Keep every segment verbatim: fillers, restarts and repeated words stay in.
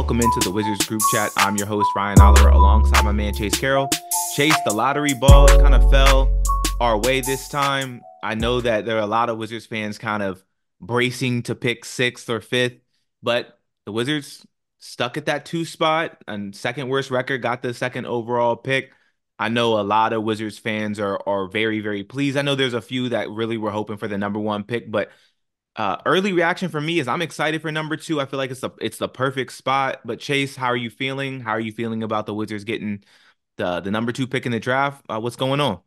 Welcome into the Wizards group chat. I'm your host, Ryan Oliver, alongside my man, Chase Carroll. Chase, the lottery balls kind of fell our way this time. I know that there are a lot of Wizards fans kind of bracing to pick sixth or fifth, but the Wizards stuck at that two spot and second worst record, got the second overall pick. I know a lot of Wizards fans are are very, very pleased. I know there's a few that really were hoping for the number one pick, but uh, early reaction for me is I'm excited for number two. I feel like it's the it's the perfect spot. But Chase, how are you feeling? How are you feeling about the Wizards getting the the number two pick in the draft? Uh, what's going on?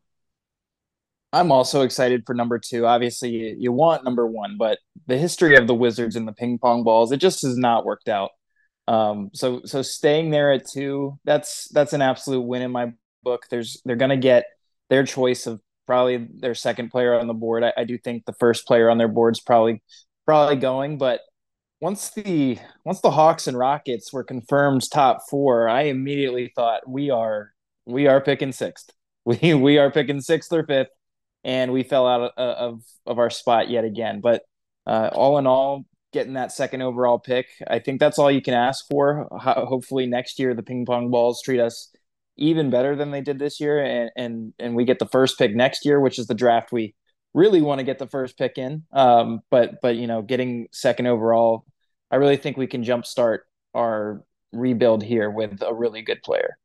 I'm also excited for number two. Obviously, you, you want number one, but the history of the Wizards and the ping pong balls, it just has not worked out. Um, so so staying there at two, that's that's an absolute win in my book. There's they're gonna get their choice of probably their second player on the board. I, I do think the first player on their board's probably probably going, but once the once the Hawks and Rockets were confirmed top four, I immediately thought we are we are picking sixth. We we are picking sixth or fifth, and we fell out of of, of our spot yet again. But uh, all in all, getting that second overall pick, I think that's all you can ask for. Ho- hopefully next year the ping pong balls treat us even better than they did this year, and and and we get the first pick next year, which is the draft we really want to get the first pick in. Um, but but you know, getting second overall, I really think we can jumpstart our rebuild here with a really good player.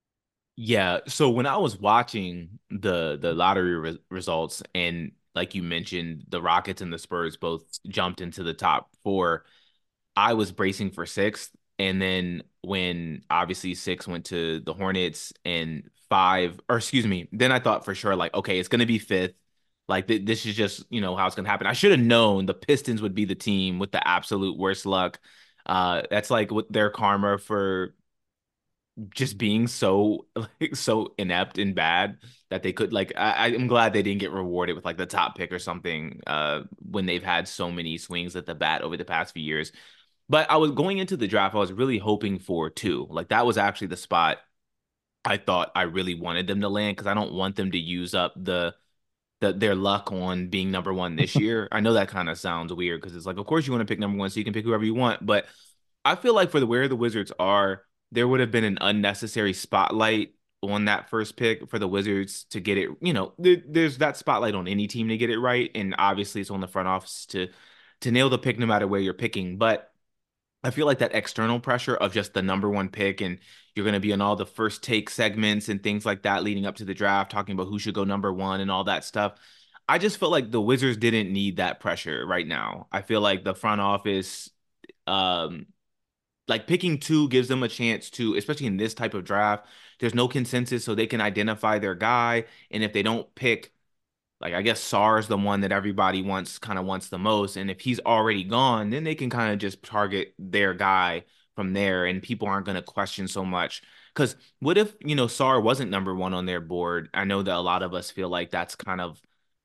Yeah, so when I was watching the the lottery re results and like you mentioned, the Rockets and the Spurs both jumped into the top four, I was bracing for sixth. And then when obviously six went to the Hornets and five, or excuse me, then I thought for sure, like, okay, it's going to be fifth. Like, th this is just, you know, how it's going to happen. I should have known the Pistons would be the team with the absolute worst luck. Uh, that's like what their karma for just being so like so inept and bad that they could like I, I'm glad they didn't get rewarded with like the top pick or something uh when they've had so many swings at the bat over the past few years. But I was going into the draft, I was really hoping for two. Like that was actually the spot I thought I really wanted them to land because I don't want them to use up the the their luck on being number one this year. I know that kind of sounds weird because it's like, of course you want to pick number one, so you can pick whoever you want. But I feel like for the where the Wizards are, there would have been an unnecessary spotlight on that first pick for the Wizards to get it. You know, there, there's that spotlight on any team to get it right, and obviously it's on the front office to to nail the pick no matter where you're picking. But I feel like that external pressure of just the number one pick, and you're going to be on all the first take segments and things like that leading up to the draft, talking about who should go number one and all that stuff. I just felt like the Wizards didn't need that pressure right now. I feel like the front office, um, like picking two gives them a chance to, especially in this type of draft, there's no consensus, so they can identify their guy. And if they don't pick, like I guess Sarr is the one that everybody wants, kind of wants the most. And if he's already gone, then they can kind of just target their guy from there, and people aren't going to question so much. Because what if, you know, Sarr wasn't number one on their board? I know that a lot of us feel like that's kind of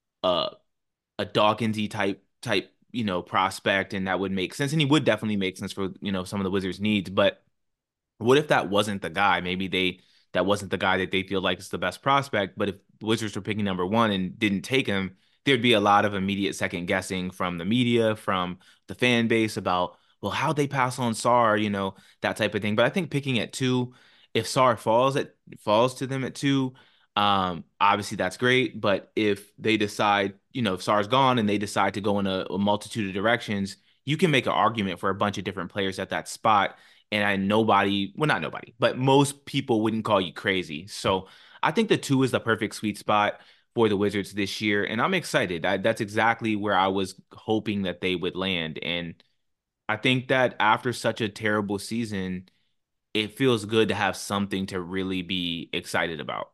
a a Dawkinsy type type, you know, prospect, and that would make sense. And he would definitely make sense for, you know, some of the Wizards' needs. But what if that wasn't the guy? Maybe they that wasn't the guy that they feel like is the best prospect. But if the Wizards were picking number one and didn't take him, there'd be a lot of immediate second guessing from the media, from the fan base about, well, how'd they pass on Sarr, you know, that type of thing. But I think picking at two, if Sarr falls at falls to them at two, um, obviously that's great. But if they decide, you know, if Sarr's gone and they decide to go in a, a multitude of directions, you can make an argument for a bunch of different players at that spot, and I nobody, well, not nobody, but most people wouldn't call you crazy. So I think the two is the perfect sweet spot for the Wizards this year, and I'm excited. I, that's exactly where I was hoping that they would land, and I think that after such a terrible season, it feels good to have something to really be excited about.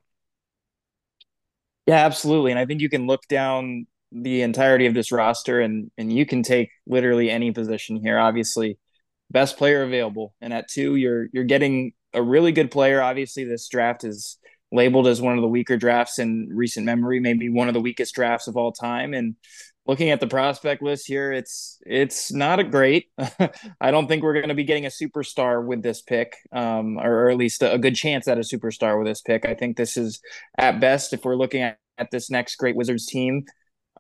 Yeah, absolutely. And I think you can look down the entirety of this roster and and you can take literally any position here. Obviously, best player available. And at two, you're you're getting a really good player. Obviously, this draft is labeled as one of the weaker drafts in recent memory, maybe one of the weakest drafts of all time. And looking at the prospect list here, it's it's not a great. I don't think we're going to be getting a superstar with this pick, um, or, or at least a, a good chance at a superstar with this pick. I think this is at best, if we're looking at, at this next great Wizards team,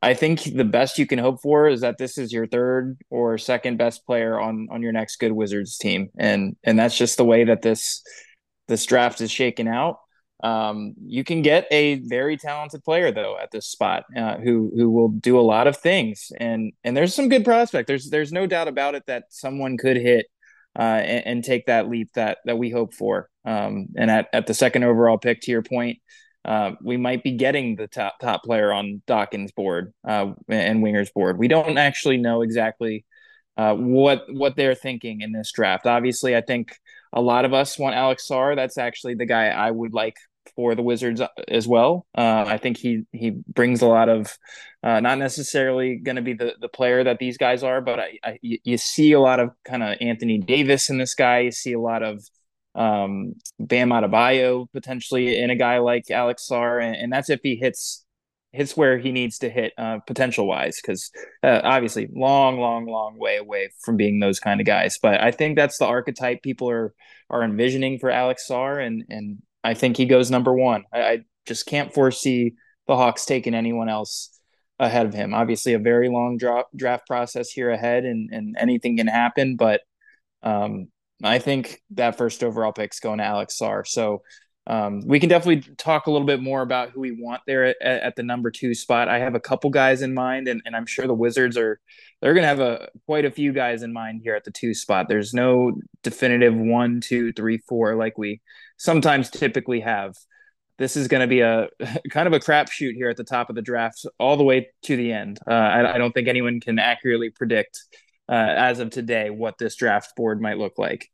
I think the best you can hope for is that this is your third or second best player on on your next good Wizards team, and and that's just the way that this this draft is shaken out. Um, you can get a very talented player though at this spot, uh, who who will do a lot of things, and and there's some good prospect. There's there's no doubt about it that someone could hit uh, and, and take that leap that that we hope for. Um, and at at the second overall pick, to your point, uh, we might be getting the top top player on Dawkins' board uh, and Winger's board. We don't actually know exactly uh, what what they're thinking in this draft. Obviously, I think a lot of us want Alex Sarr. That's actually the guy I would like for the Wizards uh, as well. Uh, I think he he brings a lot of uh, not necessarily going to be the the player that these guys are, but I, I, you see a lot of kind of Anthony Davis in this guy. You see a lot of um, Bam Adebayo potentially in a guy like Alex Sarr, and, and that's if he hits hits where he needs to hit uh, potential wise, because uh, obviously long, long, long way away from being those kind of guys. But I think that's the archetype people are are envisioning for Alex Sarr, and and I think he goes number one. I, I just can't foresee the Hawks taking anyone else ahead of him. Obviously, a very long draft draft process here ahead, and and anything can happen, but um, I think that first overall pick is going to Alex Sarr. So um, we can definitely talk a little bit more about who we want there at, at the number two spot. I have a couple guys in mind, and, and I'm sure the Wizards are they're going to have a quite a few guys in mind here at the two spot. There's no definitive one, two, three, four like we sometimes typically have. This is going to be a kind of a crapshoot here at the top of the draft, all the way to the end. Uh, I, I don't think anyone can accurately predict uh, as of today what this draft board might look like.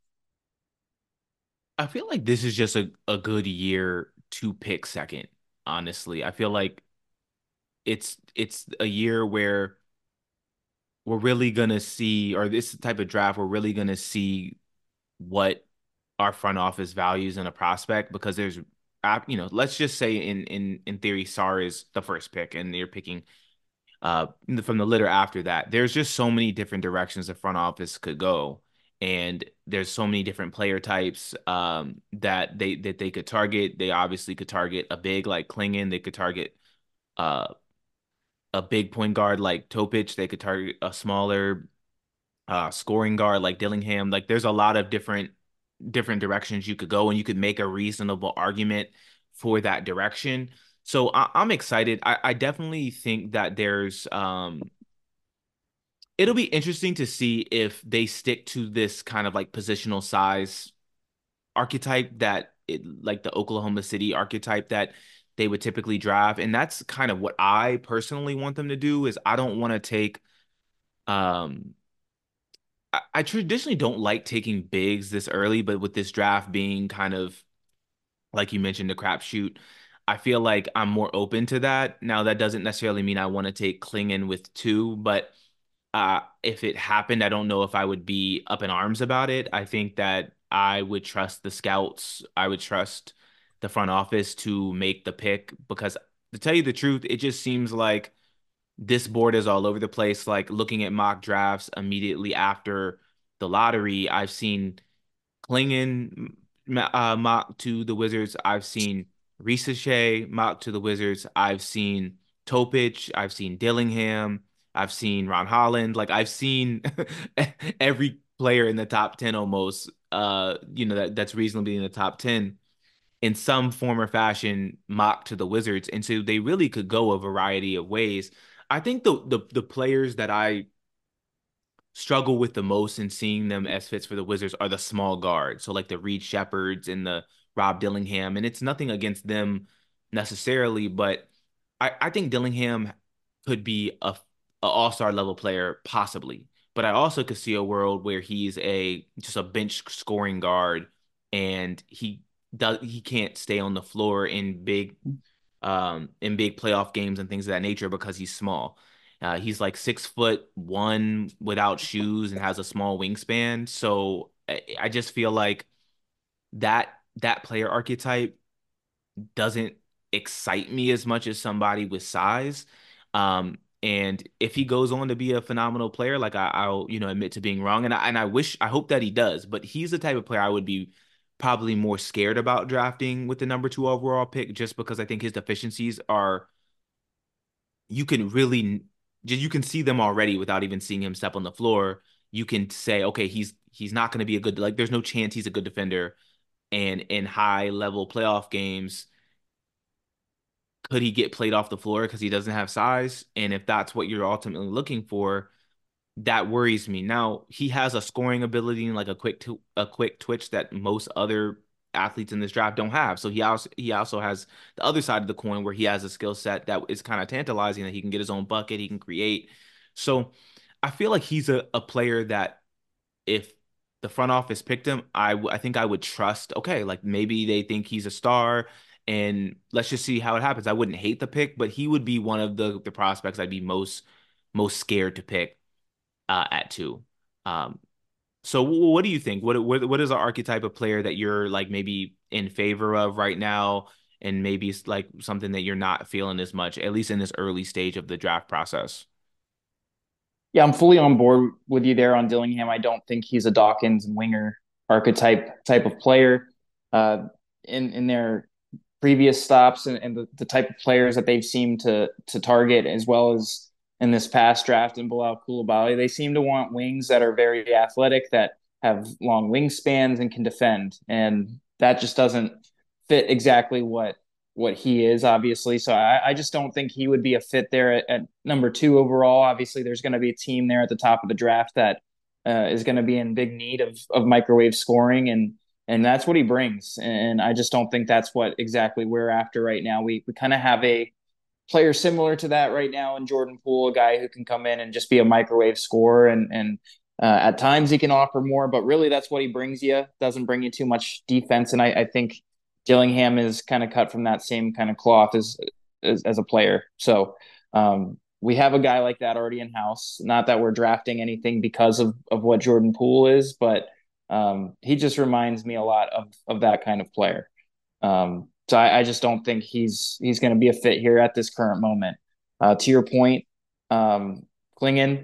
I feel like this is just a, a good year to pick second, honestly. I feel like it's it's a year where we're really gonna see, or this type of draft, we're really gonna see what our front office values in a prospect, because there's you know, let's just say in in in theory, Sarr is the first pick and you're picking uh from the litter after that. There's just so many different directions the front office could go. And there's so many different player types um that they that they could target. They obviously could target a big like Klingon. They could target uh a big point guard like Topic. They could target a smaller uh scoring guard like Dillingham. Like there's a lot of different different directions you could go, and you could make a reasonable argument for that direction. So I, I'm excited. I, I definitely think that there's um it'll be interesting to see if they stick to this kind of like positional size archetype that it like the Oklahoma City archetype that they would typically draft. And that's kind of what I personally want them to do. Is I don't want to take um I, I traditionally don't like taking bigs this early, but with this draft being kind of like you mentioned, the crapshoot, I feel like I'm more open to that. Now, that doesn't necessarily mean I want to take Klingon with two, but uh, if it happened, I don't know if I would be up in arms about it. I think that I would trust the scouts. I would trust the front office to make the pick, because to tell you the truth, it just seems like this board is all over the place. Like looking at mock drafts immediately after the lottery, I've seen Klingon uh, mock to the Wizards. I've seen Risache mock to the Wizards. I've seen Topic. I've seen Dillingham. I've seen Ron Holland. Like I've seen every player in the top ten almost, uh, you know, that, that's reasonably in the top ten in some form or fashion mock to the Wizards. And so they really could go a variety of ways. I think the the the players that I struggle with the most in seeing them as fits for the Wizards are the small guards. So like the Reed Shepherds and the Rob Dillingham. And it's nothing against them necessarily, but I, I think Dillingham could be a, a all-star level player, possibly. But I also could see a world where he's a just a bench scoring guard, and he does he can't stay on the floor in big um in big playoff games and things of that nature because he's small. Uh, he's like six foot one without shoes and has a small wingspan. So I, I just feel like that that player archetype doesn't excite me as much as somebody with size. Um, and if he goes on to be a phenomenal player, like I, I'll, you know, admit to being wrong, and I and I wish, I hope that he does. But he's the type of player I would be probably more scared about drafting with the number two overall pick, just because I think his deficiencies are you can really you can see them already without even seeing him step on the floor. You can say, okay, he's he's not going to be a good like. There's no chance he's a good defender. And in high level playoff games, could he get played off the floor because he doesn't have size? And if that's what you're ultimately looking for, that worries me. Now, he has a scoring ability and like a quick tw a quick twitch that most other athletes in this draft don't have. So he also he also has the other side of the coin where he has a skill set that is kind of tantalizing that he can get his own bucket, he can create. So I feel like he's a, a player that if the front office picked him, I w- I think I would trust, okay, like maybe they think he's a star and let's just see how it happens. I wouldn't hate the pick, but he would be one of the the prospects I'd be most most scared to pick uh, at two. Um, so what do you think? What what what is an archetype of player that you're like maybe in favor of right now, and maybe it's like something that you're not feeling as much, at least in this early stage of the draft process? Yeah, I'm fully on board with you there on Dillingham. I don't think he's a Dawkins and winger archetype type of player. Uh, in in their previous stops and, and the, the type of players that they've seemed to to target, as well as in this past draft in Bilal Coulibaly, they seem to want wings that are very athletic, that have long wingspans and can defend, and that just doesn't fit exactly what what he is, obviously. So I, I just don't think he would be a fit there at, at number two overall. Obviously, there's going to be a team there at the top of the draft that uh, is going to be in big need of of microwave scoring, and and that's what he brings. And I just don't think that's what exactly we're after right now. We we kind of have a player similar to that right now in Jordan Poole, a guy who can come in and just be a microwave scorer, and and uh, at times he can offer more, but really that's what he brings you. Doesn't bring you too much defense, and I, I think Dillingham is kind of cut from that same kind of cloth as as, as a player. So um, we have a guy like that already in house. Not that we're drafting anything because of of what Jordan Poole is, but um, he just reminds me a lot of of that kind of player. Um, so I, I just don't think he's he's going to be a fit here at this current moment. Uh, to your point, um, Klingon,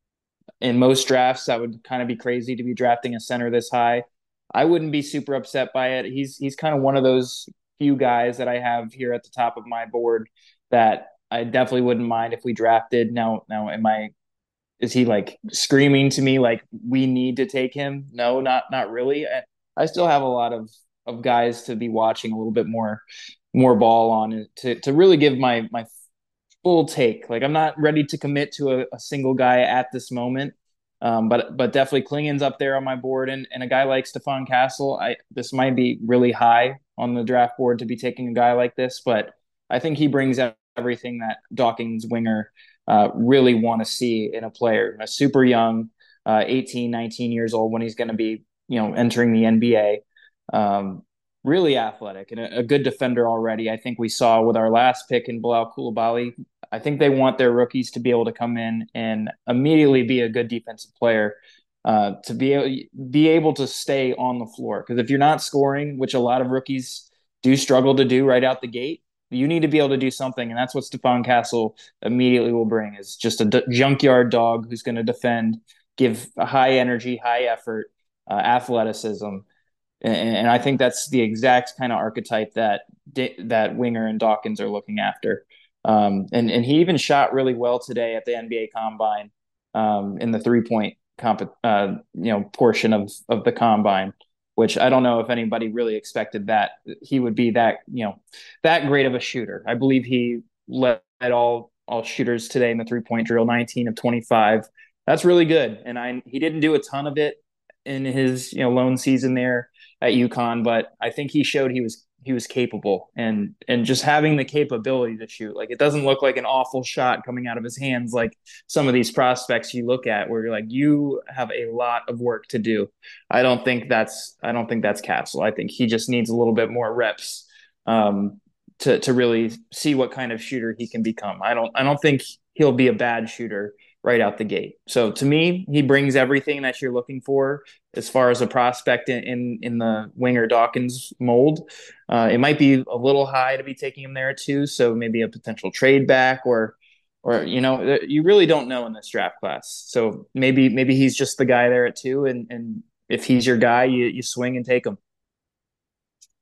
in most drafts, that would kind of be crazy to be drafting a center this high. I wouldn't be super upset by it. He's he's kind of one of those few guys that I have here at the top of my board that I definitely wouldn't mind if we drafted. Now, now, am I? Is he like screaming to me like we need to take him? No, not not really. I, I still have a lot of of guys to be watching a little bit more more ball on to to really give my my full take. Like I'm not ready to commit to a, a single guy at this moment. Um, but but definitely Klingon's up there on my board, and, and a guy like Stephon Castle, I this might be really high on the draft board to be taking a guy like this, but I think he brings out everything that Dawkins winger uh, really want to see in a player. A super young, uh, eighteen, nineteen years old when he's going to be you know entering the N B A. Um, really athletic and a, a good defender already. I think we saw with our last pick in Bilal Coulibaly. I think they want their rookies to be able to come in and immediately be a good defensive player, uh, to be be able to stay on the floor. Because if you're not scoring, which a lot of rookies do struggle to do right out the gate, you need to be able to do something, and that's what Stephon Castle immediately will bring. Is just a d- junkyard dog who's going to defend, give a high energy, high effort, uh, athleticism, and, and I think that's the exact kind of archetype that that Winger and Dawkins are looking after. Um, and and he even shot really well today at the N B A Combine, um, in the three point comp uh, you know portion of of the combine, which I don't know if anybody really expected that he would be that you know that great of a shooter. I believe he led all all shooters today in the three point drill, nineteen of twenty-five. That's really good, and I he didn't do a ton of it in his you know lone season there at UConn, but I think he showed he was he was capable, and and just having the capability to shoot. Like it doesn't look like an awful shot coming out of his hands like some of these prospects you look at where you're like you have a lot of work to do. I don't think that's I don't think that's Castle. I think he just needs a little bit more reps um to to really see what kind of shooter he can become. I don't I don't think he'll be a bad shooter right out the gate. So to me, he brings everything that you're looking for as far as a prospect in in, in the Winger Dawkins mold. Uh, it might be a little high to be taking him there too, so maybe a potential trade back or or you know you really don't know in this draft class. So maybe maybe he's just the guy there at two, and and if he's your guy, you you swing and take him.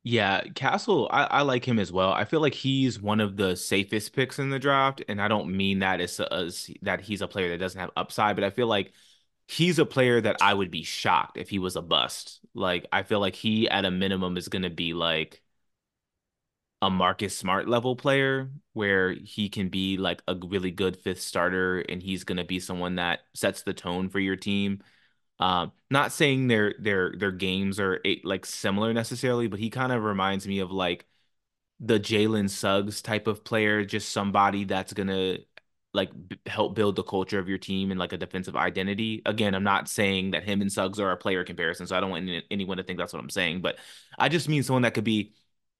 Yeah, Castle, I, I like him as well. I feel like he's one of the safest picks in the draft, and I don't mean that as, as that he's a player that doesn't have upside, but I feel like he's a player that I would be shocked if he was a bust. Like I feel like he at a minimum is going to be like a Marcus Smart level player where he can be like a really good fifth starter and he's going to be someone that sets the tone for your team. Um, not saying their their their games are eh, like similar necessarily, but he kind of reminds me of like the Jalen Suggs type of player, just somebody that's gonna like b help build the culture of your team and like a defensive identity. Again, I'm not saying that him and Suggs are a player comparison, so I don't want any, anyone to think that's what I'm saying, but I just mean someone that could be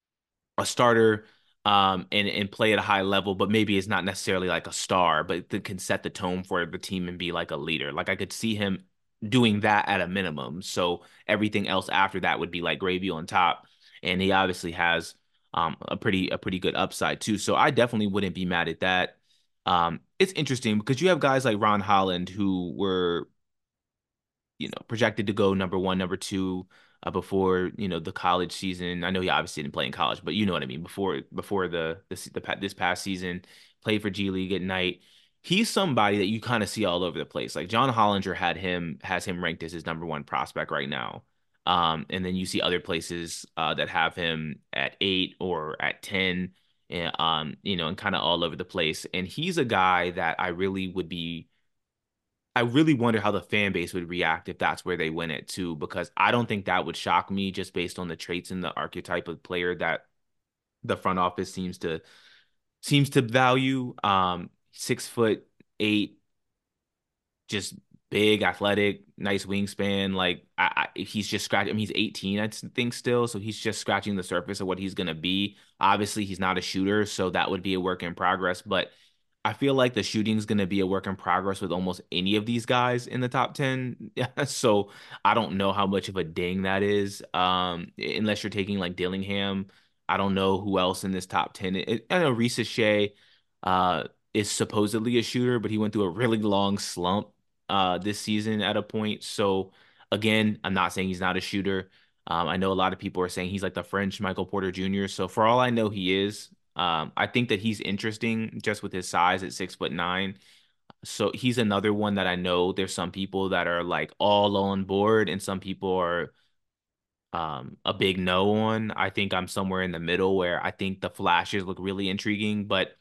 a starter um and and play at a high level, but maybe it's not necessarily like a star, but that can set the tone for the team and be like a leader. Like I could see him doing that at a minimum. So everything else after that would be like gravy on top. And he obviously has um a pretty a pretty good upside too. So I definitely wouldn't be mad at that. Um, it's interesting because you have guys like Ron Holland who were you know, projected to go number one, number two uh, before you know the college season. I know he obviously didn't play in college, but you know what I mean. Before before the this the this past season, played for G League at night. He's somebody that you kind of see all over the place. Like John Hollinger had him has him ranked as his number one prospect right now. Um, and then you see other places uh, that have him at eight or at ten, and um, you know, and kind of all over the place. And he's a guy that I really would be I really wonder how the fan base would react if that's where they win it too, because I don't think that would shock me just based on the traits and the archetype of player that the front office seems to seems to value. Um, six foot eight, just big, athletic, nice wingspan. Like I, I, he's just scratching. I mean, he's eighteen, I think still, so he's just scratching the surface of what he's gonna be. Obviously, he's not a shooter, so that would be a work in progress. But I feel like the shooting is gonna be a work in progress with almost any of these guys in the top ten. So I don't know how much of a ding that is. Um, unless you're taking like Dillingham. I don't know who else in this top ten. It, I know Reese Shea, uh, is supposedly a shooter, but he went through a really long slump uh this season at a point. So again, I'm not saying he's not a shooter. Um, I know a lot of people are saying he's like the French Michael Porter Junior So for all I know, he is. Um, I think that he's interesting just with his size at six foot nine. So he's another one that I know there's some people that are like all on board and some people are um a big no on. I think I'm somewhere in the middle where I think the flashes look really intriguing, but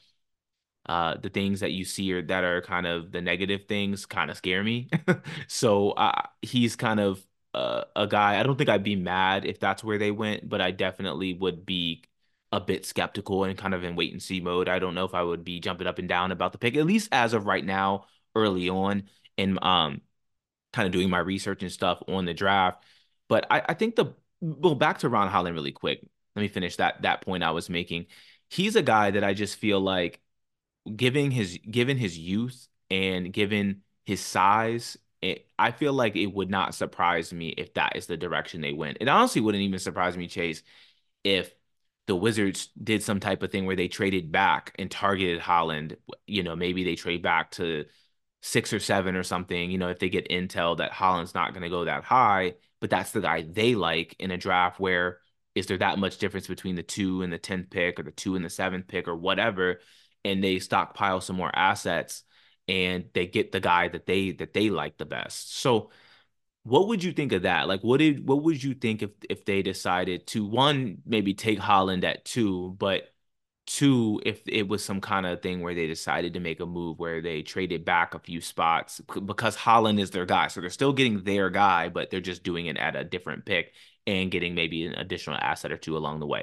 uh the things that you see are that are kind of the negative things kind of scare me. So uh, he's kind of uh, a guy. I don't think I'd be mad if that's where they went, but I definitely would be a bit skeptical and kind of in wait and see mode. I don't know if I would be jumping up and down about the pick, at least as of right now, early on, and um kind of doing my research and stuff on the draft. But I, I think the well, back to Ron Holland really quick. Let me finish that that point I was making. He's a guy that I just feel like giving his given his youth and given his size, it, I feel like it would not surprise me if that is the direction they went. It honestly wouldn't even surprise me, Chase, if the Wizards did some type of thing where they traded back and targeted Holland. You know, maybe they trade back to six or seven or something, you know, if they get intel that Holland's not going to go that high, but that's the guy they like in a draft where is there that much difference between the two and the tenth pick or the two and the seventh pick or whatever, and they stockpile some more assets and they get the guy that they that they like the best. So what would you think of that? Like, what did what would you think if if they decided to one maybe take Holland at two, but two if it was some kind of thing where they decided to make a move where they traded back a few spots because Holland is their guy, so they're still getting their guy, but they're just doing it at a different pick and getting maybe an additional asset or two along the way.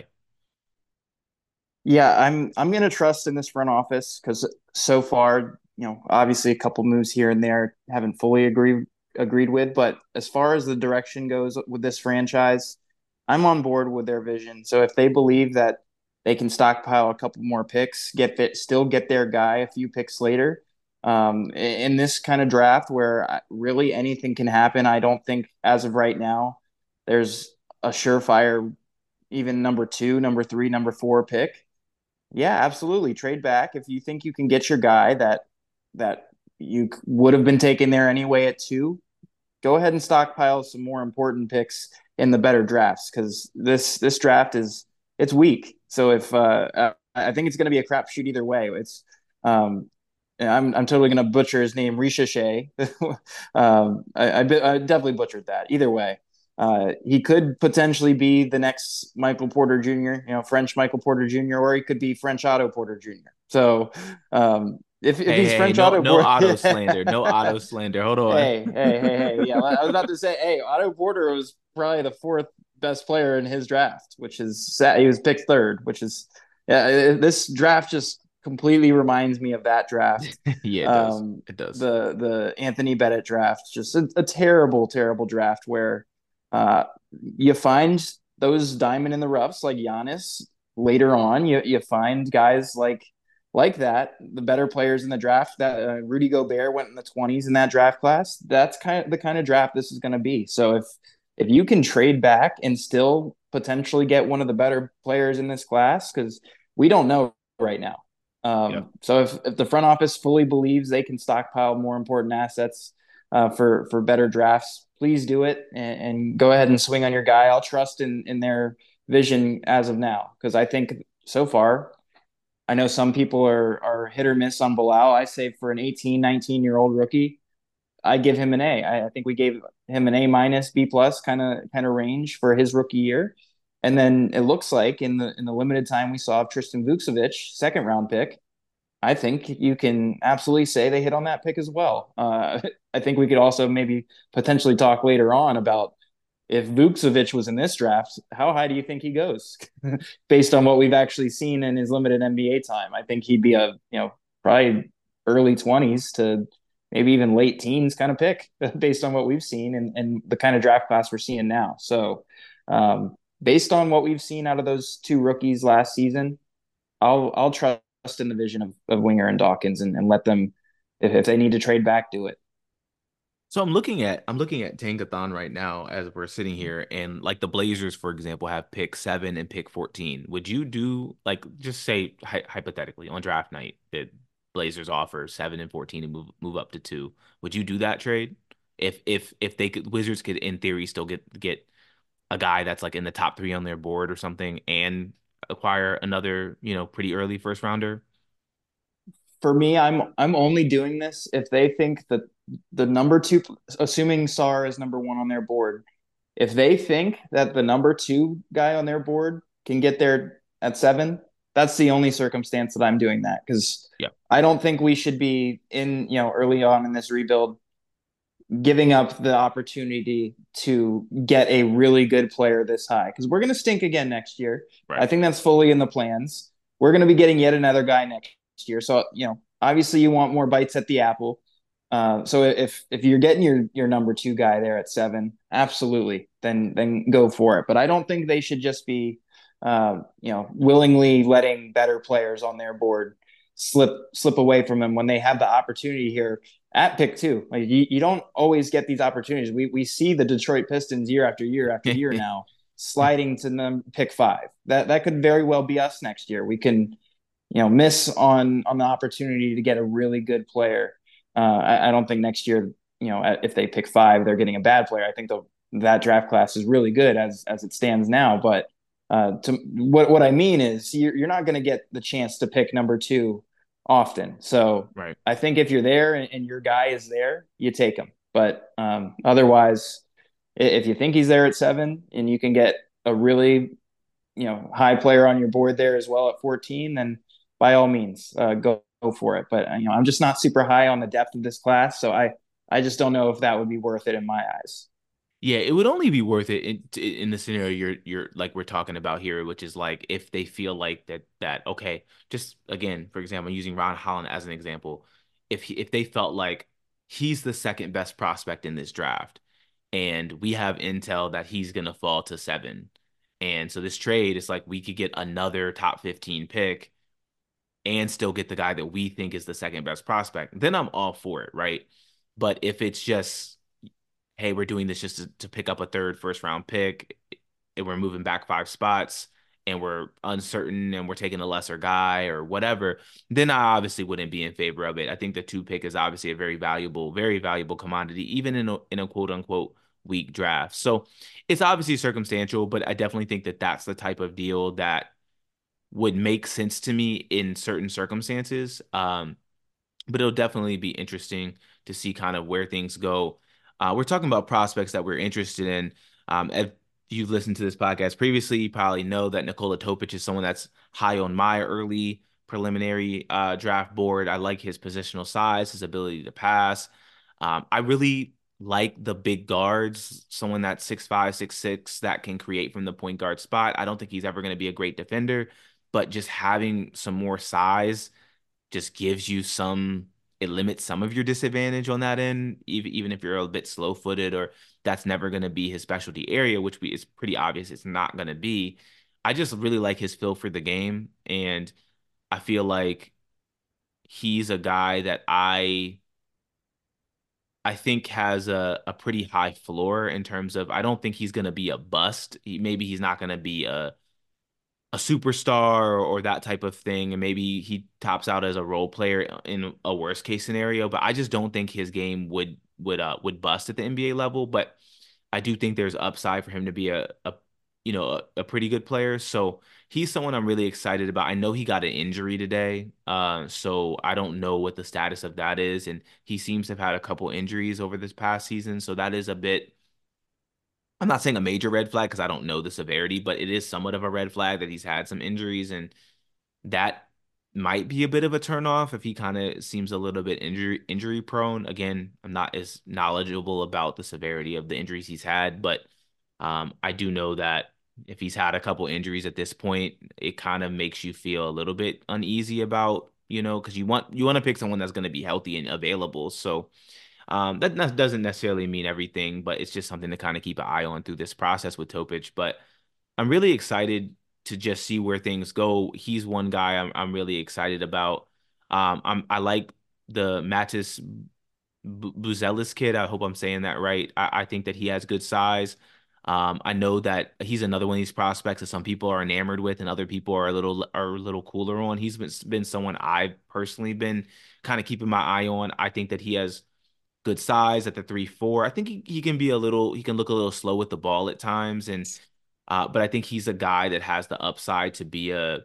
Yeah, I'm I'm gonna trust in this front office because so far, you know, obviously a couple moves here and there haven't fully agreed agreed with, but as far as the direction goes with this franchise, I'm on board with their vision. So if they believe that they can stockpile a couple more picks, get fit, still get their guy a few picks later, um, in this kind of draft where really anything can happen, I don't think as of right now there's a surefire even number two, number three, number four pick. Yeah, absolutely. Trade back if you think you can get your guy that that you would have been taken there anyway at two. Go ahead and stockpile some more important picks in the better drafts because this this draft is it's weak. So if uh, I think it's going to be a crapshoot either way. It's um, I'm I'm totally going to butcher his name, Ricochet. um, I, I, I definitely butchered that. Either way, uh, he could potentially be the next Michael Porter Junior, you know, French Michael Porter Junior, or he could be French Otto Porter Junior So um, if if Hey, he's hey, French no, Otto no Porter, auto slander, no auto slander. Hold on. hey, hey, hey, hey, yeah, I was about to say, hey, Otto Porter was probably the fourth best player in his draft, which is sad. He was picked third, which is yeah. This draft just completely reminds me of that draft. Yeah, it does. Um, It does. the the Anthony Bennett draft, just a, a terrible, terrible draft where uh, you find those diamond in the roughs like Giannis later on. You you find guys like like that, the better players in the draft. That uh, Rudy Gobert went in the twenties in that draft class. That's kind of the kind of draft this is going to be. So if if you can trade back and still potentially get one of the better players in this class, because we don't know right now. Yeah. Um, so if, if the front office fully believes they can stockpile more important assets uh, for for better drafts, please do it and, and go ahead and swing on your guy. I'll trust in in their vision as of now because I think so far I know some people are are hit or miss on Bilal. I say for an eighteen, nineteen year old rookie, I give him an A. I, I think we gave him an A minus, B plus kind of kind of range for his rookie year. And then it looks like in the in the limited time we saw of Tristan Vukcevic, second round pick, I think you can absolutely say they hit on that pick as well. Uh, I think we could also maybe potentially talk later on about if Vukcevic was in this draft, how high do you think he goes based on what we've actually seen in his limited N B A time? I think he'd be a, you know, probably early twenties to maybe even late teens kind of pick based on what we've seen and, and the kind of draft class we're seeing now. So, um, based on what we've seen out of those two rookies last season, I'll I'll trust in the vision of, of Winger and Dawkins and, and let them, if, if they need to trade back, do it. So I'm looking at I'm looking at Tankathon right now as we're sitting here, and like the Blazers, for example, have pick seven and pick fourteen. Would you do like just say hy hypothetically on draft night that Blazers offer seven and fourteen and move move up to two? Would you do that trade if if if they could Wizards could in theory still get get a guy that's like in the top three on their board or something and acquire another, you know, pretty early first rounder? For me, I'm I'm only doing this if they think that the number two, assuming Sar is number one on their board, if they think that the number two guy on their board can get there at seven, that's the only circumstance that I'm doing that because Yeah. I don't think we should be in, you know, early on in this rebuild giving up the opportunity to get a really good player this high because we're going to stink again next year. I Right. think that's fully in the plans. We're going to be getting yet another guy next year. So, you know, obviously you want more bites at the apple. Uh, so if if you're getting your your number two guy there at seven, absolutely, then then go for it. But I don't think they should just be, uh, you know, willingly letting better players on their board slip slip away from them when they have the opportunity here at pick two. Like you, you don't always get these opportunities. We we see the Detroit Pistons year after year after year now sliding to them pick five. That that could very well be us next year. We can, you know, miss on on the opportunity to get a really good player. Uh, I, I don't think next year, you know, if they pick five, they're getting a bad player. I think the that draft class is really good as as it stands now. But uh, to what what I mean is you're you're not going to get the chance to pick number two often. So Right. I think if you're there and, and your guy is there, you take him. But um, otherwise, if you think he's there at seven and you can get a really, you know, high player on your board there as well at fourteen, then by all means, uh, go, go for it. But uh, you know, I'm just not super high on the depth of this class, so I I just don't know if that would be worth it in my eyes. Yeah, it would only be worth it in, in the scenario you're you're like we're talking about here, which is like if they feel like that that okay, just again, for example, using Ron Holland as an example, if he, if they felt like he's the second best prospect in this draft, and we have intel that he's gonna fall to seven, and so this trade is like we could get another top fifteen pick and still get the guy that we think is the second best prospect, then I'm all for it, right? But if it's just hey, we're doing this just to, to pick up a third first round pick, and we're moving back five spots, and we're uncertain, and we're taking a lesser guy or whatever, then I obviously wouldn't be in favor of it. I think the two pick is obviously a very valuable, very valuable commodity, even in a, in a quote unquote week draft. So it's obviously circumstantial, but I definitely think that that's the type of deal that would make sense to me in certain circumstances. Um, but it'll definitely be interesting to see kind of where things go. Uh, we're talking about prospects that we're interested in. Um, if you've listened to this podcast previously, you probably know that Nikola Topic is someone that's high on my early preliminary uh, draft board. I like his positional size, his ability to pass. Um, I really like the big guards, someone that's six five, six six that can create from the point guard spot. I don't think he's ever going to be a great defender, but just having some more size just gives you some it limits some of your disadvantage on that end, even even if you're a bit slow footed or that's never going to be his specialty area, which we, is pretty obvious it's not going to be. I just really like his feel for the game, and I feel like he's a guy that I I think has a, a pretty high floor in terms of I don't think he's going to be a bust. He, maybe he's not going to be a a superstar or that type of thing, and maybe he tops out as a role player in a worst case scenario. But I just don't think his game would would uh would bust at the N B A level. But I do think there's upside for him to be a, a you know a, a pretty good player. So he's someone I'm really excited about. I know he got an injury today, uh, so I don't know what the status of that is, and he seems to have had a couple injuries over this past season. So that is a bit I'm not saying a major red flag because I don't know the severity, but it is somewhat of a red flag that he's had some injuries, and that might be a bit of a turnoff if he kind of seems a little bit injury injury prone. Again, I'm not as knowledgeable about the severity of the injuries he's had, but um, I do know that if he's had a couple injuries at this point, it kind of makes you feel a little bit uneasy about, you know, because you want you want to pick someone that's going to be healthy and available. So um, that ne- doesn't necessarily mean everything, but it's just something to kind of keep an eye on through this process with Topic. But I'm really excited to just see where things go. He's one guy I'm I'm really excited about. Um, I'm I like the Mattis Bu- Buzelis kid. I hope I'm saying that right. I, I think that he has good size. Um, I know that he's another one of these prospects that some people are enamored with and other people are a little are a little cooler on. He's been been someone I've personally been kind of keeping my eye on. I think that he has good size at the three four. I think he, he can be a little he can look a little slow with the ball at times, and uh, but I think he's a guy that has the upside to be a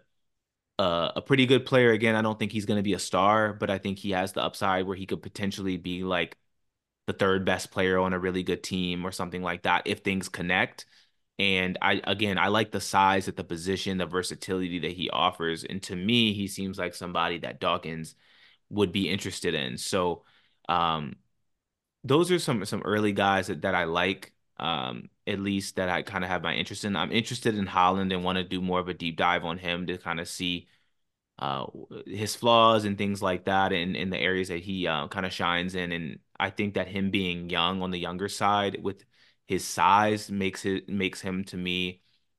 a, a pretty good player. Again, I don't think he's going to be a star, but I think he has the upside where he could potentially be like the third best player on a really good team or something like that if things connect. And I again, I like the size at the position, the versatility that he offers, and to me, he seems like somebody that Dawkins would be interested in. So, um, those are some some early guys that, that I like, um, at least that I kind of have my interest in. I'm interested in Holland and want to do more of a deep dive on him to kind of see uh his flaws and things like that and in the areas that he uh, kind of shines in. And I think that him being young on the younger side with his size makes it makes him to me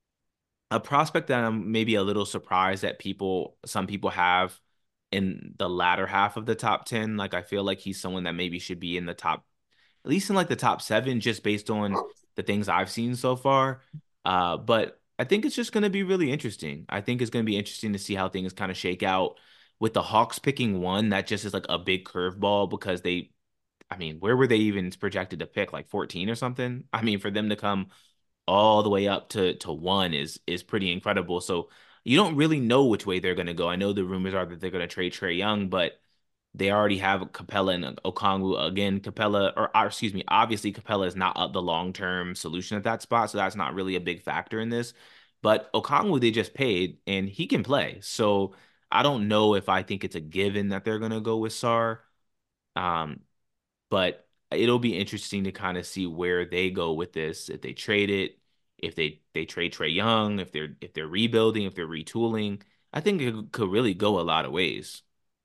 a prospect that I'm maybe a little surprised that people some people have in the latter half of the top ten. Like I feel like he's someone that maybe should be in the top at least in like the top seven, just based on the things I've seen so far. Uh, but I think it's just going to be really interesting. I think it's going to be interesting to see how things kind of shake out with the Hawks picking one. That just is like a big curveball because they, I mean, where were they even projected to pick? Like fourteen or something? I mean, for them to come all the way up to to one is is pretty incredible. So you don't really know which way they're going to go. I know the rumors are that they're going to trade Trae Young, but they already have Capella and Okongwu. Again, Capella, or, or excuse me, obviously Capella is not the long-term solution at that spot, so that's not really a big factor in this. But Okongwu, they just paid, and he can play. So I don't know if I think it's a given that they're gonna go with Sar. Um, but it'll be interesting to kind of see where they go with this. If they trade it, if they they trade Trae Young, if they're if they're rebuilding, if they're retooling, I think it could really go a lot of ways.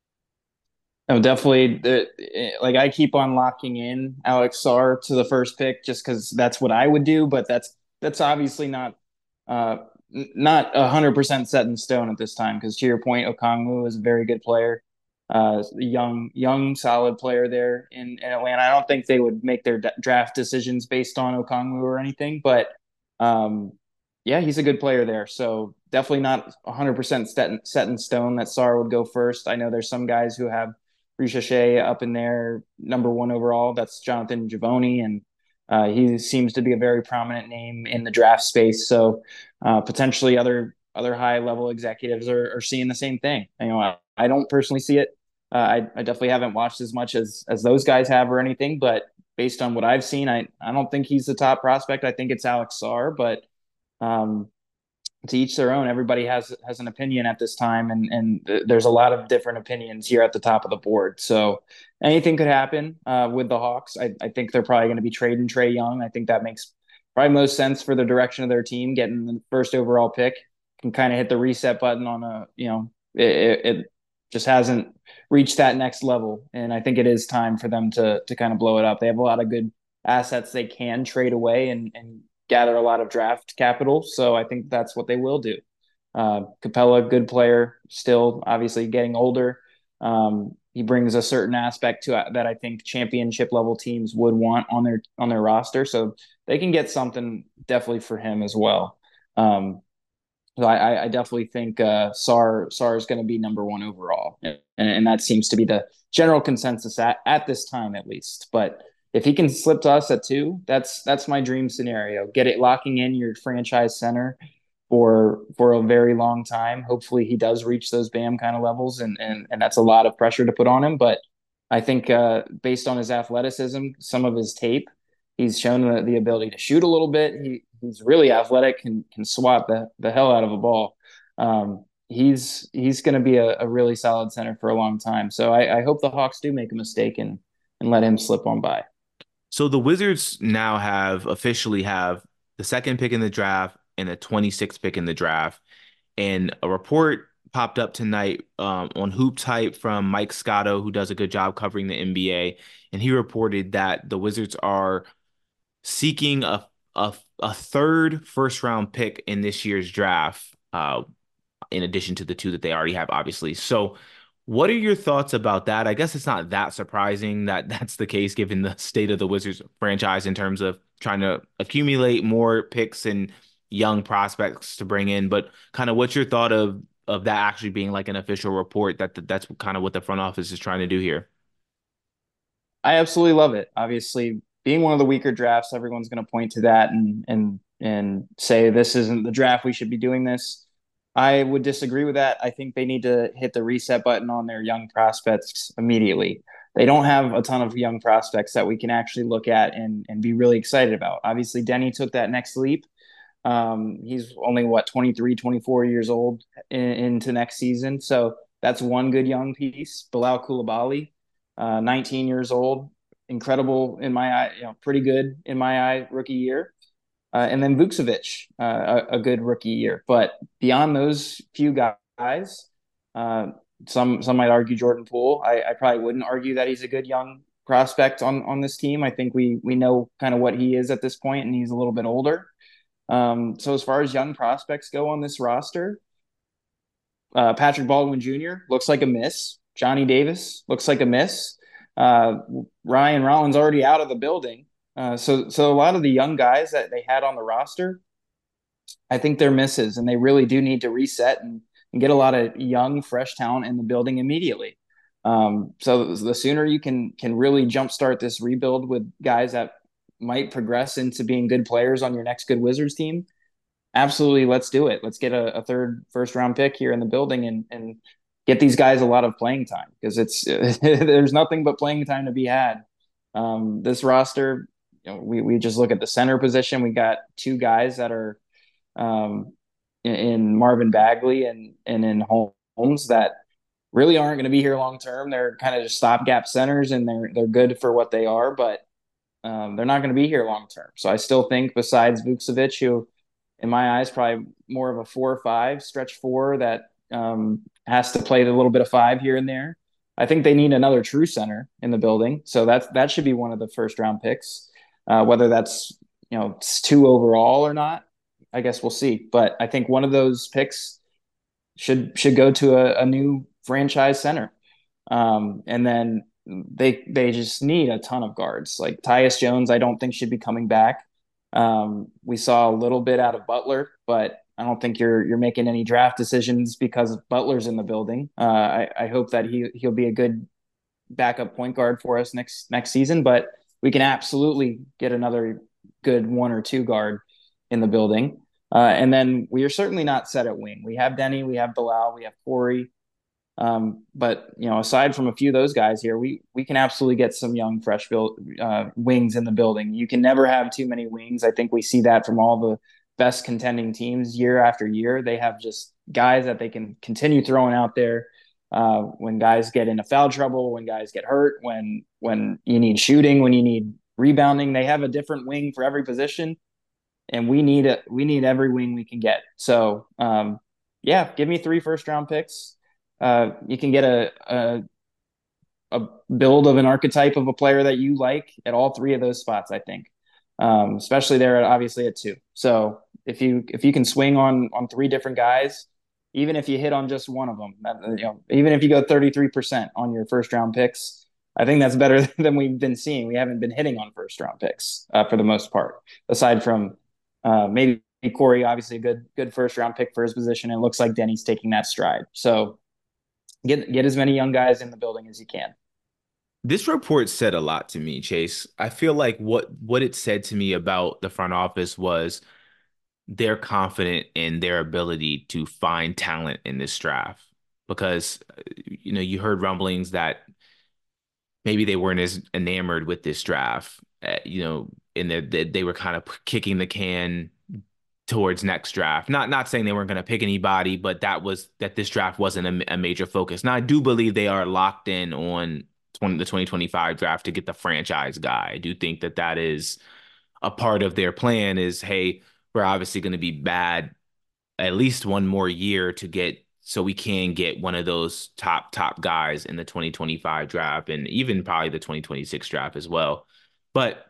No, definitely. The, eh, like I keep on locking in Alex Sarr to the first pick just because that's what I would do, but that's that's obviously not uh not a hundred percent set in stone at this time. Because to your point, Okongwu is a very good player, uh, young young solid player there in, in Atlanta. I don't think they would make their d- draft decisions based on Okongwu or anything, but um, yeah, he's a good player there. So definitely not a hundred percent set in, set in stone that Sarr would go first. I know there's some guys who have Ricochet up in there, number one overall. That's Jonathan Givony, and Uh, he seems to be a very prominent name in the draft space. So uh, potentially other other high level executives are, are seeing the same thing. You know, I, I don't personally see it. Uh, I, I definitely haven't watched as much as as those guys have or anything, but based on what I've seen, I I don't think he's the top prospect. I think it's Alex Sarr, but um, to each their own. Everybody has has an opinion at this time, and and th- there's a lot of different opinions here at the top of the board. So anything could happen uh, with the Hawks. I, I think they're probably going to be trading Trae Young. I think that makes probably most sense for the direction of their team. Getting the first overall pick can kind of hit the reset button on a you know it, it just hasn't reached that next level, and I think it is time for them to to kind of blow it up. They have a lot of good assets they can trade away and and gather a lot of draft capital. So I think that's what they will do. Uh, Capella, good player, still obviously getting older. Um, he brings a certain aspect to uh, that I think championship level teams would want on their on their roster. So they can get something definitely for him as well. Um, so I, I definitely think uh, Sar Sar is going to be number one overall, and, and that seems to be the general consensus at, at this time, at least. But if he can slip to us at two, that's that's my dream scenario. Get it locking in your franchise center for for a very long time. Hopefully, he does reach those Bam kind of levels, and and and that's a lot of pressure to put on him. But I think uh, based on his athleticism, some of his tape, he's shown the, the ability to shoot a little bit. He he's really athletic and can swat the, the hell out of a ball. Um, he's he's going to be a, a really solid center for a long time. So I, I hope the Hawks do make a mistake and and let him slip on by. So the Wizards now have officially have the second pick in the draft and a twenty-sixth pick in the draft. And a report popped up tonight um, on Hoop Type from Mike Scotto, who does a good job covering the N B A. And he reported that the Wizards are seeking a a, a third first round pick in this year's draft, uh, in addition to the two that they already have, obviously. So, what are your thoughts about that? I guess it's not that surprising that that's the case given the state of the Wizards franchise in terms of trying to accumulate more picks and young prospects to bring in. But kind of what's your thought of of that actually being like an official report that that's kind of what the front office is trying to do here? I absolutely love it. Obviously, being one of the weaker drafts, everyone's going to point to that and and and say this isn't the draft. We should be doing this. I would disagree with that. I think they need to hit the reset button on their young prospects immediately. They don't have a ton of young prospects that we can actually look at and and be really excited about. Obviously, Denny took that next leap. Um, he's only what twenty three, twenty four years old in, into next season. So that's one good young piece. Bilal Coulibaly, uh, nineteen years old, incredible in my eye, you know, pretty good in my eye, rookie year. Uh, and then Vucevic, uh, a, a good rookie year. But beyond those few guys, uh, some some might argue Jordan Poole. I, I probably wouldn't argue that he's a good young prospect on on this team. I think we we know kind of what he is at this point, and he's a little bit older. Um, so as far as young prospects go on this roster, uh, Patrick Baldwin Junior looks like a miss. Johnny Davis looks like a miss. Uh, Ryan Rollins already out of the building. Uh, so so a lot of the young guys that they had on the roster, I think they're misses, and they really do need to reset and, and get a lot of young, fresh talent in the building immediately. Um, so the sooner you can can really jumpstart this rebuild with guys that might progress into being good players on your next good Wizards team, absolutely, let's do it. Let's get a, a third first round pick here in the building and and get these guys a lot of playing time because it's there's nothing but playing time to be had. Um, this roster, you know, we we just look at the center position. We got two guys that are um, in, in Marvin Bagley and and in Holmes that really aren't going to be here long term. They're kind of just stopgap centers, and they're they're good for what they are, but um, they're not going to be here long term. So I still think, besides Vucevic, who in my eyes probably more of a four or five stretch four that um, has to play a little bit of five here and there. I think they need another true center in the building, so that's that should be one of the first round picks. Uh, whether that's you know two overall or not, I guess we'll see. But I think one of those picks should should go to a, a new franchise center. Um, and then they they just need a ton of guards. Like Tyus Jones, I don't think should be coming back. Um, we saw a little bit out of Butler, but I don't think you're you're making any draft decisions because Butler's in the building. Uh, I, I hope that he he'll be a good backup point guard for us next next season. But we can absolutely get another good one or two guard in the building. Uh, and then we are certainly not set at wing. We have Denny, we have Bilal, we have Corey. Um, but you know, aside from a few of those guys here, we we can absolutely get some young, fresh build uh, wings in the building. You can never have too many wings. I think we see that from all the best contending teams year after year. They have just guys that they can continue throwing out there. Uh, when guys get into foul trouble, when guys get hurt, when when you need shooting, when you need rebounding, they have a different wing for every position, and we need it. We need every wing we can get. So, um, yeah, give me three first round picks. Uh, you can get a, a a build of an archetype of a player that you like at all three of those spots. I think, um, especially there, at, obviously at two. So if you if you can swing on on three different guys, even if you hit on just one of them, you know, even if you go thirty three percent on your first round picks, I think that's better than we've been seeing. We haven't been hitting on first round picks uh, for the most part, aside from uh, maybe Corey, obviously a good good first round pick for his position. It looks like Denny's taking that stride. So get get as many young guys in the building as you can. This report said a lot to me, Chase. I feel like what what it said to me about the front office was they're confident in their ability to find talent in this draft because you know you heard rumblings that maybe they weren't as enamored with this draft, uh, you know, and that they, they were kind of kicking the can towards next draft. Not not saying they weren't going to pick anybody, but that was that this draft wasn't a, a major focus. Now I do believe they are locked in on twenty, the twenty twenty-five draft to get the franchise guy. I do think that that is a part of their plan is, hey, we're obviously going to be bad at least one more year to get so we can get one of those top top guys in the twenty twenty-five draft and even probably the twenty twenty-six draft as well. But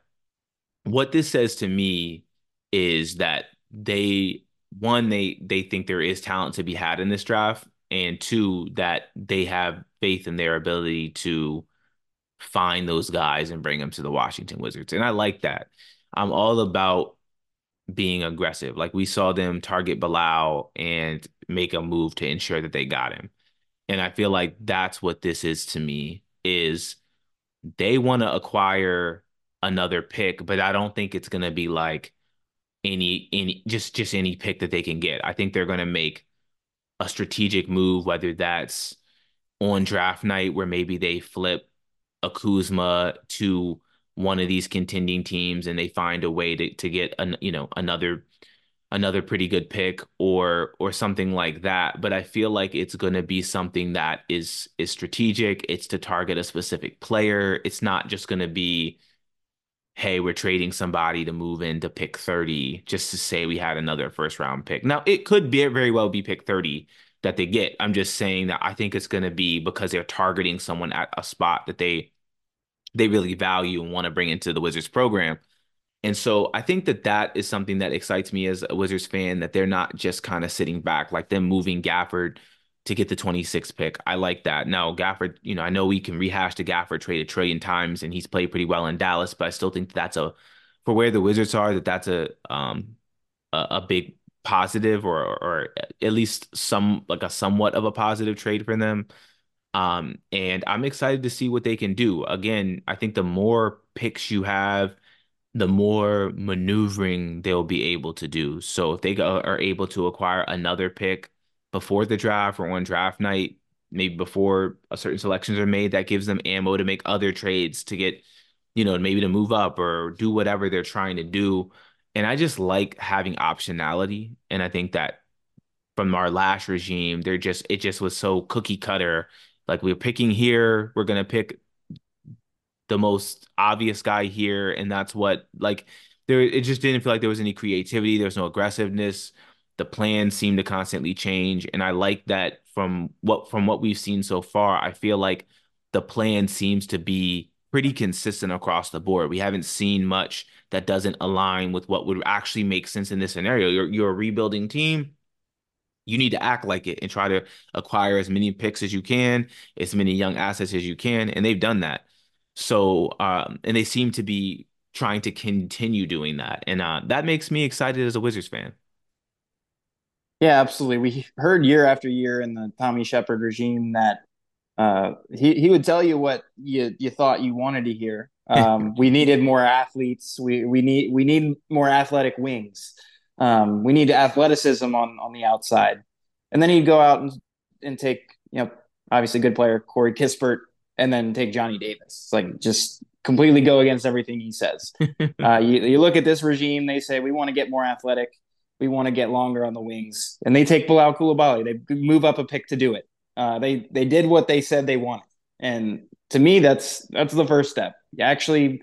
what this says to me is that they one they they think there is talent to be had in this draft and two that they have faith in their ability to find those guys and bring them to the Washington Wizards. And I like that. I'm all about being aggressive. Like we saw them target Bilal and make a move to ensure that they got him. And I feel like that's what this is to me is they want to acquire another pick, but I don't think it's going to be like any any just just any pick that they can get. I think they're going to make a strategic move, whether that's on draft night where maybe they flip a Kuzma to one of these contending teams and they find a way to to get an you know another another pretty good pick or or something like that. But I feel like it's going to be something that is is strategic. It's to target a specific player. It's not just going to be, hey, we're trading somebody to move into pick thirty just to say we had another first round pick. Now, it could be very well be pick thirty that they get. I'm just saying that I think it's going to be because they're targeting someone at a spot that they they really value and want to bring into the Wizards program. And so I think that that is something that excites me as a Wizards fan, that they're not just kind of sitting back, like them moving Gafford to get the twenty-sixth pick. I like that. Now, Gafford, you know, I know we can rehash the Gafford trade a trillion times and he's played pretty well in Dallas, but I still think that's a, for where the Wizards are, that that's a, um, a, a big positive or, or at least some, like a somewhat of a positive trade for them. Um, and I'm excited to see what they can do. Again, I think the more picks you have, the more maneuvering they'll be able to do. So if they go, are able to acquire another pick before the draft or on draft night, maybe before a certain selections are made, that gives them ammo to make other trades to get, you know, maybe to move up or do whatever they're trying to do. And I just like having optionality. And I think that from our last regime, they're just it just was so cookie cutter. Like we're picking here, we're gonna pick the most obvious guy here, and that's what like there it just didn't feel like there was any creativity, there was no aggressiveness. The plans seemed to constantly change, and I like that from what from what we've seen so far. I feel like the plan seems to be pretty consistent across the board. We haven't seen much that doesn't align with what would actually make sense in this scenario. You're you're a rebuilding team, you need to act like it and try to acquire as many picks as you can, as many young assets as you can, and they've done that. So, um, and they seem to be trying to continue doing that, and uh, that makes me excited as a Wizards fan. Yeah, absolutely. We heard year after year in the Tommy Shepard regime that uh, he he would tell you what you you thought you wanted to hear, Um, we needed more athletes. We we need we need more athletic wings. Um, we need athleticism on on the outside. And then he'd go out and and take, you know, obviously good player Corey Kispert, and then take Johnny Davis. It's like just completely go against everything he says. Uh, you, you look at this regime, they say we want to get more athletic, we want to get longer on the wings, and they take Bilal Koulibaly. They move up a pick to do it. Uh, they they did what they said they wanted, and to me, that's that's the first step. You actually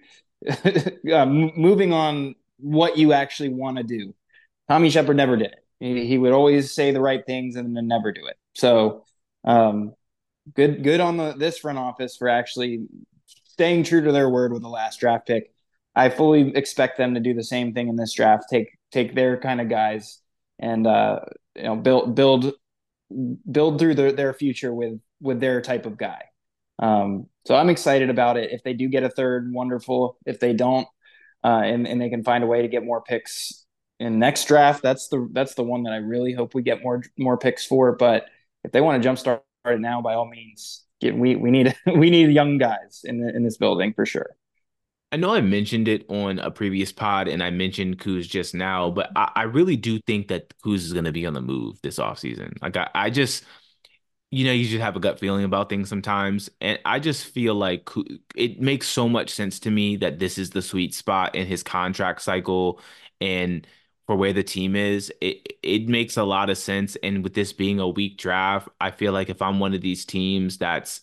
uh, moving on what you actually want to do. Tommy Shepard never did it. He, he would always say the right things and then never do it. So um, good good on the this front office for actually staying true to their word with the last draft pick. I fully expect them to do the same thing in this draft. Take take their kind of guys and uh, you know build build build through their, their future with with their type of guy. Um, so I'm excited about it. If they do get a third, wonderful. If they don't, uh, and and they can find a way to get more picks in next draft, that's the that's the one that I really hope we get more more picks for. But if they want to jumpstart it now, by all means, get, we we need we need young guys in the, in this building for sure. I know I mentioned it on a previous pod and I mentioned Kuz just now, but I, I really do think that Kuz is going to be on the move this offseason. Like I, I just, you know, you just have a gut feeling about things sometimes. And I just feel like it makes so much sense to me that this is the sweet spot in his contract cycle and for where the team is. It it makes a lot of sense. And with this being a weak draft, I feel like if I'm one of these teams that's,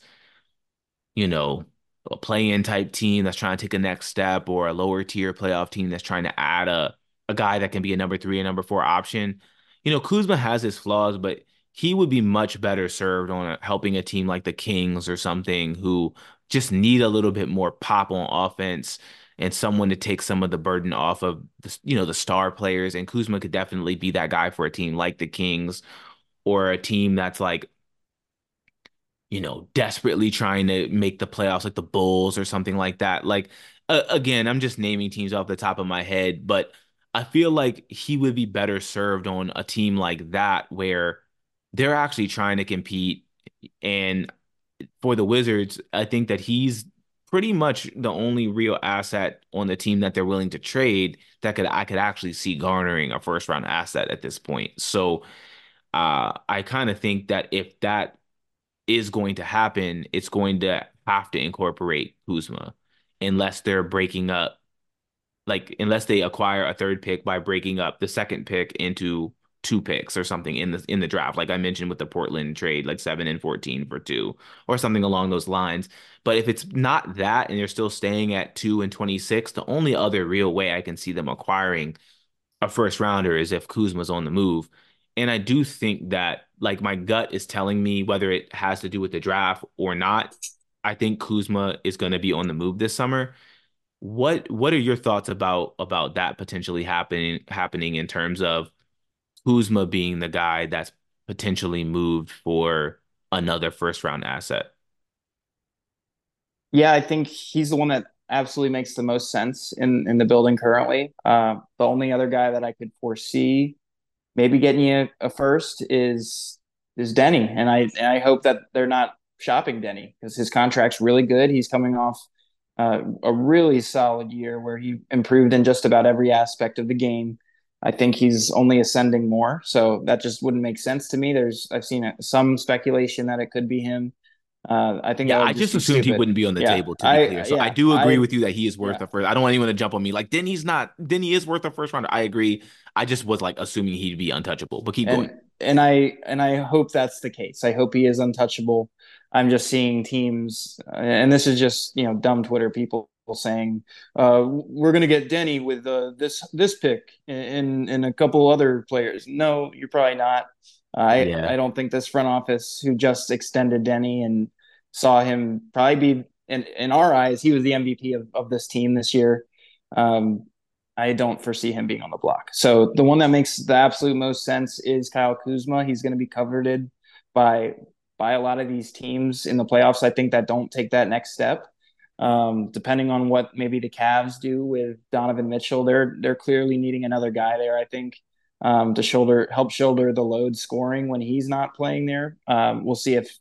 you know, a play-in type team that's trying to take a next step or a lower tier playoff team that's trying to add a a guy that can be a number three and number four option. You know, Kuzma has his flaws, but he would be much better served on a, helping a team like the Kings or something who just need a little bit more pop on offense and someone to take some of the burden off of the, you know, the star players. And Kuzma could definitely be that guy for a team like the Kings or a team that's like you know, desperately trying to make the playoffs like the Bulls or something like that. Like, uh, again, I'm just naming teams off the top of my head, but I feel like he would be better served on a team like that where they're actually trying to compete. And for the Wizards, I think that he's pretty much the only real asset on the team that they're willing to trade that could I could actually see garnering a first round asset at this point. So uh, I kind of think that if that is going to happen, it's going to have to incorporate Kuzma unless they're breaking up, like unless they acquire a third pick by breaking up the second pick into two picks or something in the in the draft, like I mentioned with the Portland trade, like seven and fourteen for two or something along those lines. But if it's not that and they're still staying at two and twenty-six, the only other real way I can see them acquiring a first rounder is if Kuzma's on the move. And I do think that like my gut is telling me whether it has to do with the draft or not, I think Kuzma is going to be on the move this summer. What what are your thoughts about about that potentially happening happening in terms of Kuzma being the guy that's potentially moved for another first round asset? Yeah, I think he's the one that absolutely makes the most sense in in the building currently. Uh, the only other guy that I could foresee maybe getting you a, a first is is Denny, and I and I hope that they're not shopping Denny because his contract's really good. He's coming off uh, a really solid year where he improved in just about every aspect of the game. I think he's only ascending more, so that just wouldn't make sense to me. There's I've seen some speculation that it could be him. Uh, I think that Yeah, I would just just be assumed he stupid. wouldn't be on the Yeah, table, to be clear. I So I yeah do agree I with you that he is worth yeah, a first. I don't want anyone to jump on me like, then he's not, then he is worth a first rounder. I agree. I just was like assuming he'd be untouchable, but keep going. and and I and I hope that's the case. I hope he is untouchable. I'm just seeing teams, and this is just you know dumb Twitter people saying uh, we're going to get Denny with uh, this this pick and and a couple other players. No, you're probably not. I Yeah. I don't think this front office who just extended Denny and saw him probably be in in our eyes he was the M V P of, of this team this year. Um, I don't foresee him being on the block. So the one that makes the absolute most sense is Kyle Kuzma. He's going to be coveted by by a lot of these teams in the playoffs. I think that don't take that next step. Um, depending on what maybe the Cavs do with Donovan Mitchell, they're they're clearly needing another guy there. I think um, to shoulder help shoulder the load scoring when he's not playing there. Um, we'll see if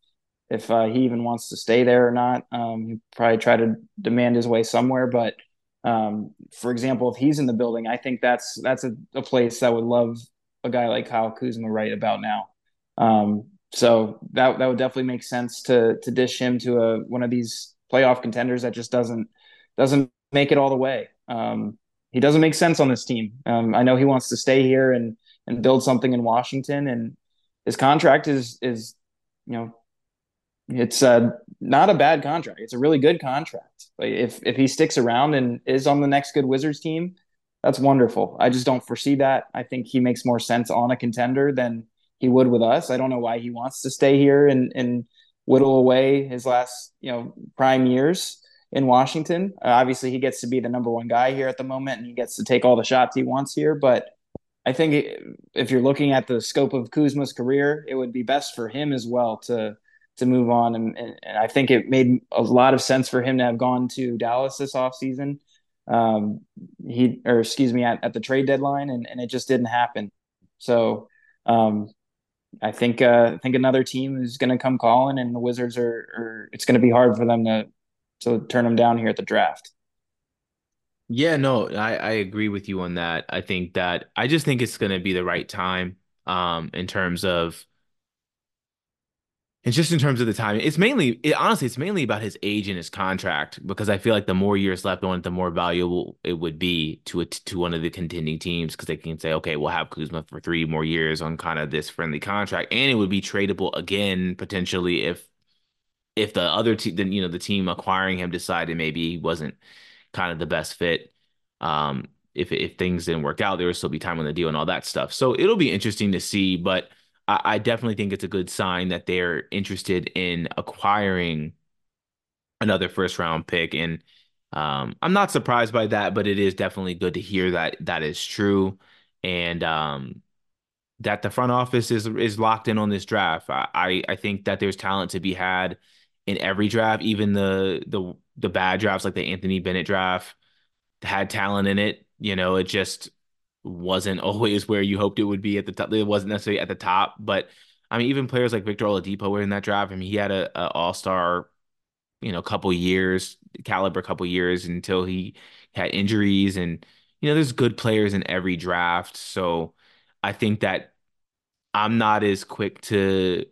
if uh, he even wants to stay there or not. Um, he probably try to demand his way somewhere. But um, for example, if he's in the building, I think that's that's a, a place that would love a guy like Kyle Kuzma right about now. Um, so that that would definitely make sense to to dish him to a one of these playoff contenders that just doesn't doesn't make it all the way. Um, he doesn't make sense on this team. Um, I know he wants to stay here and and build something in Washington, and his contract is is you know it's uh, not a bad contract. It's a really good contract. Like if if he sticks around and is on the next good Wizards team, that's wonderful. I just don't foresee that. I think he makes more sense on a contender than he would with us. I don't know why he wants to stay here and and whittle away his last you know prime years in Washington. Uh, obviously, he gets to be the number one guy here at the moment, and he gets to take all the shots he wants here. But I think if you're looking at the scope of Kuzma's career, it would be best for him as well to to move on. And, and, and I think it made a lot of sense for him to have gone to Dallas this offseason. Um, he or excuse me at, at the trade deadline, and, and it just didn't happen. So um, I think uh, I think another team is going to come calling, and the Wizards are, are it's going to be hard for them to to turn them down here at the draft. Yeah, no, I, I agree with you on that. I think that I just think it's going to be the right time um in terms of and just in terms of the time. It's mainly it, honestly it's mainly about his age and his contract because I feel like the more years left on it, the more valuable it would be to a, to one of the contending teams because they can say, okay, we'll have Kuzma for three more years on kind of this friendly contract, and it would be tradable again potentially if if the other team, then you know the team acquiring him decided maybe he wasn't kind of the best fit. Um, if if things didn't work out, there would still be time on the deal and all that stuff. So it'll be interesting to see, but I, I definitely think it's a good sign that they're interested in acquiring another first round pick. And um, I'm not surprised by that, but it is definitely good to hear that that is true. And um, that the front office is is locked in on this draft. I, I I think that there's talent to be had in every draft, even the the the bad drafts like the Anthony Bennett draft had talent in it. You know, it just wasn't always where you hoped it would be at the top. It wasn't necessarily at the top, but I mean, even players like Victor Oladipo were in that draft. I mean, he had a, a all-star, you know, couple years, caliber couple years until he had injuries. And, you know, there's good players in every draft. So I think that I'm not as quick to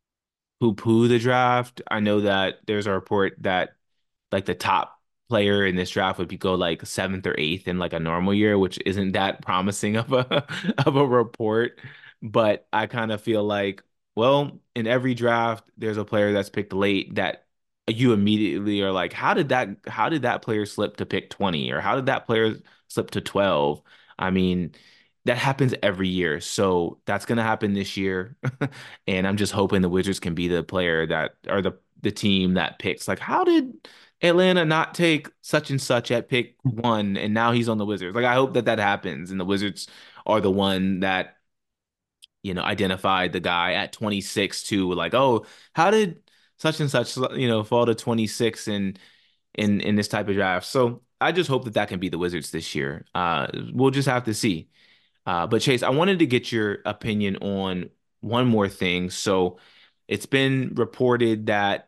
poo-poo the draft. I know that there's a report that like the top player in this draft would be go like seventh or eighth in like a normal year, which isn't that promising of a of a report. But I kind of feel like, well, in every draft, there's a player that's picked late that you immediately are like, how did that how did that player slip to pick twenty or how did that player slip to twelve? I mean, that happens every year. So that's gonna happen this year. And I'm just hoping the Wizards can be the player that or the the team that picks like how did Atlanta not take such and such at pick one and now he's on the Wizards. Like I hope that that happens and the Wizards are the one that you know identified the guy at twenty-six to like, oh, how did such and such you know fall to twenty-six in in in this type of draft. So I just hope that that can be the Wizards this year. Uh we'll just have to see. Uh but Chase, I wanted to get your opinion on one more thing. So it's been reported that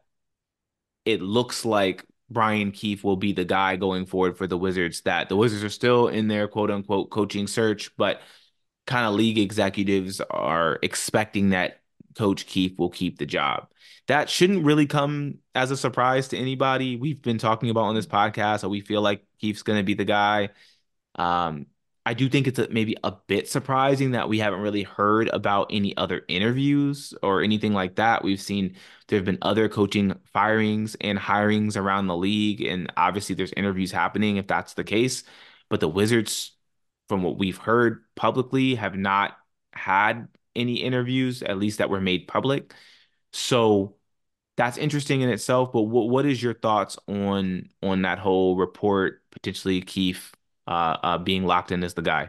it looks like Brian Keefe will be the guy going forward for the Wizards, that the Wizards are still in their quote unquote coaching search, but kind of league executives are expecting that Coach Keefe will keep the job. That shouldn't really come as a surprise to anybody. We've been talking about on this podcast, so we feel like Keefe's going to be the guy. Um, I do think it's a, maybe a bit surprising that we haven't really heard about any other interviews or anything like that. We've seen there have been other coaching firings and hirings around the league, and obviously there's interviews happening if that's the case. But the Wizards, from what we've heard publicly, have not had any interviews, at least that were made public. So that's interesting in itself. But what what is your thoughts on on that whole report, potentially Keefe uh, uh being locked in as the guy?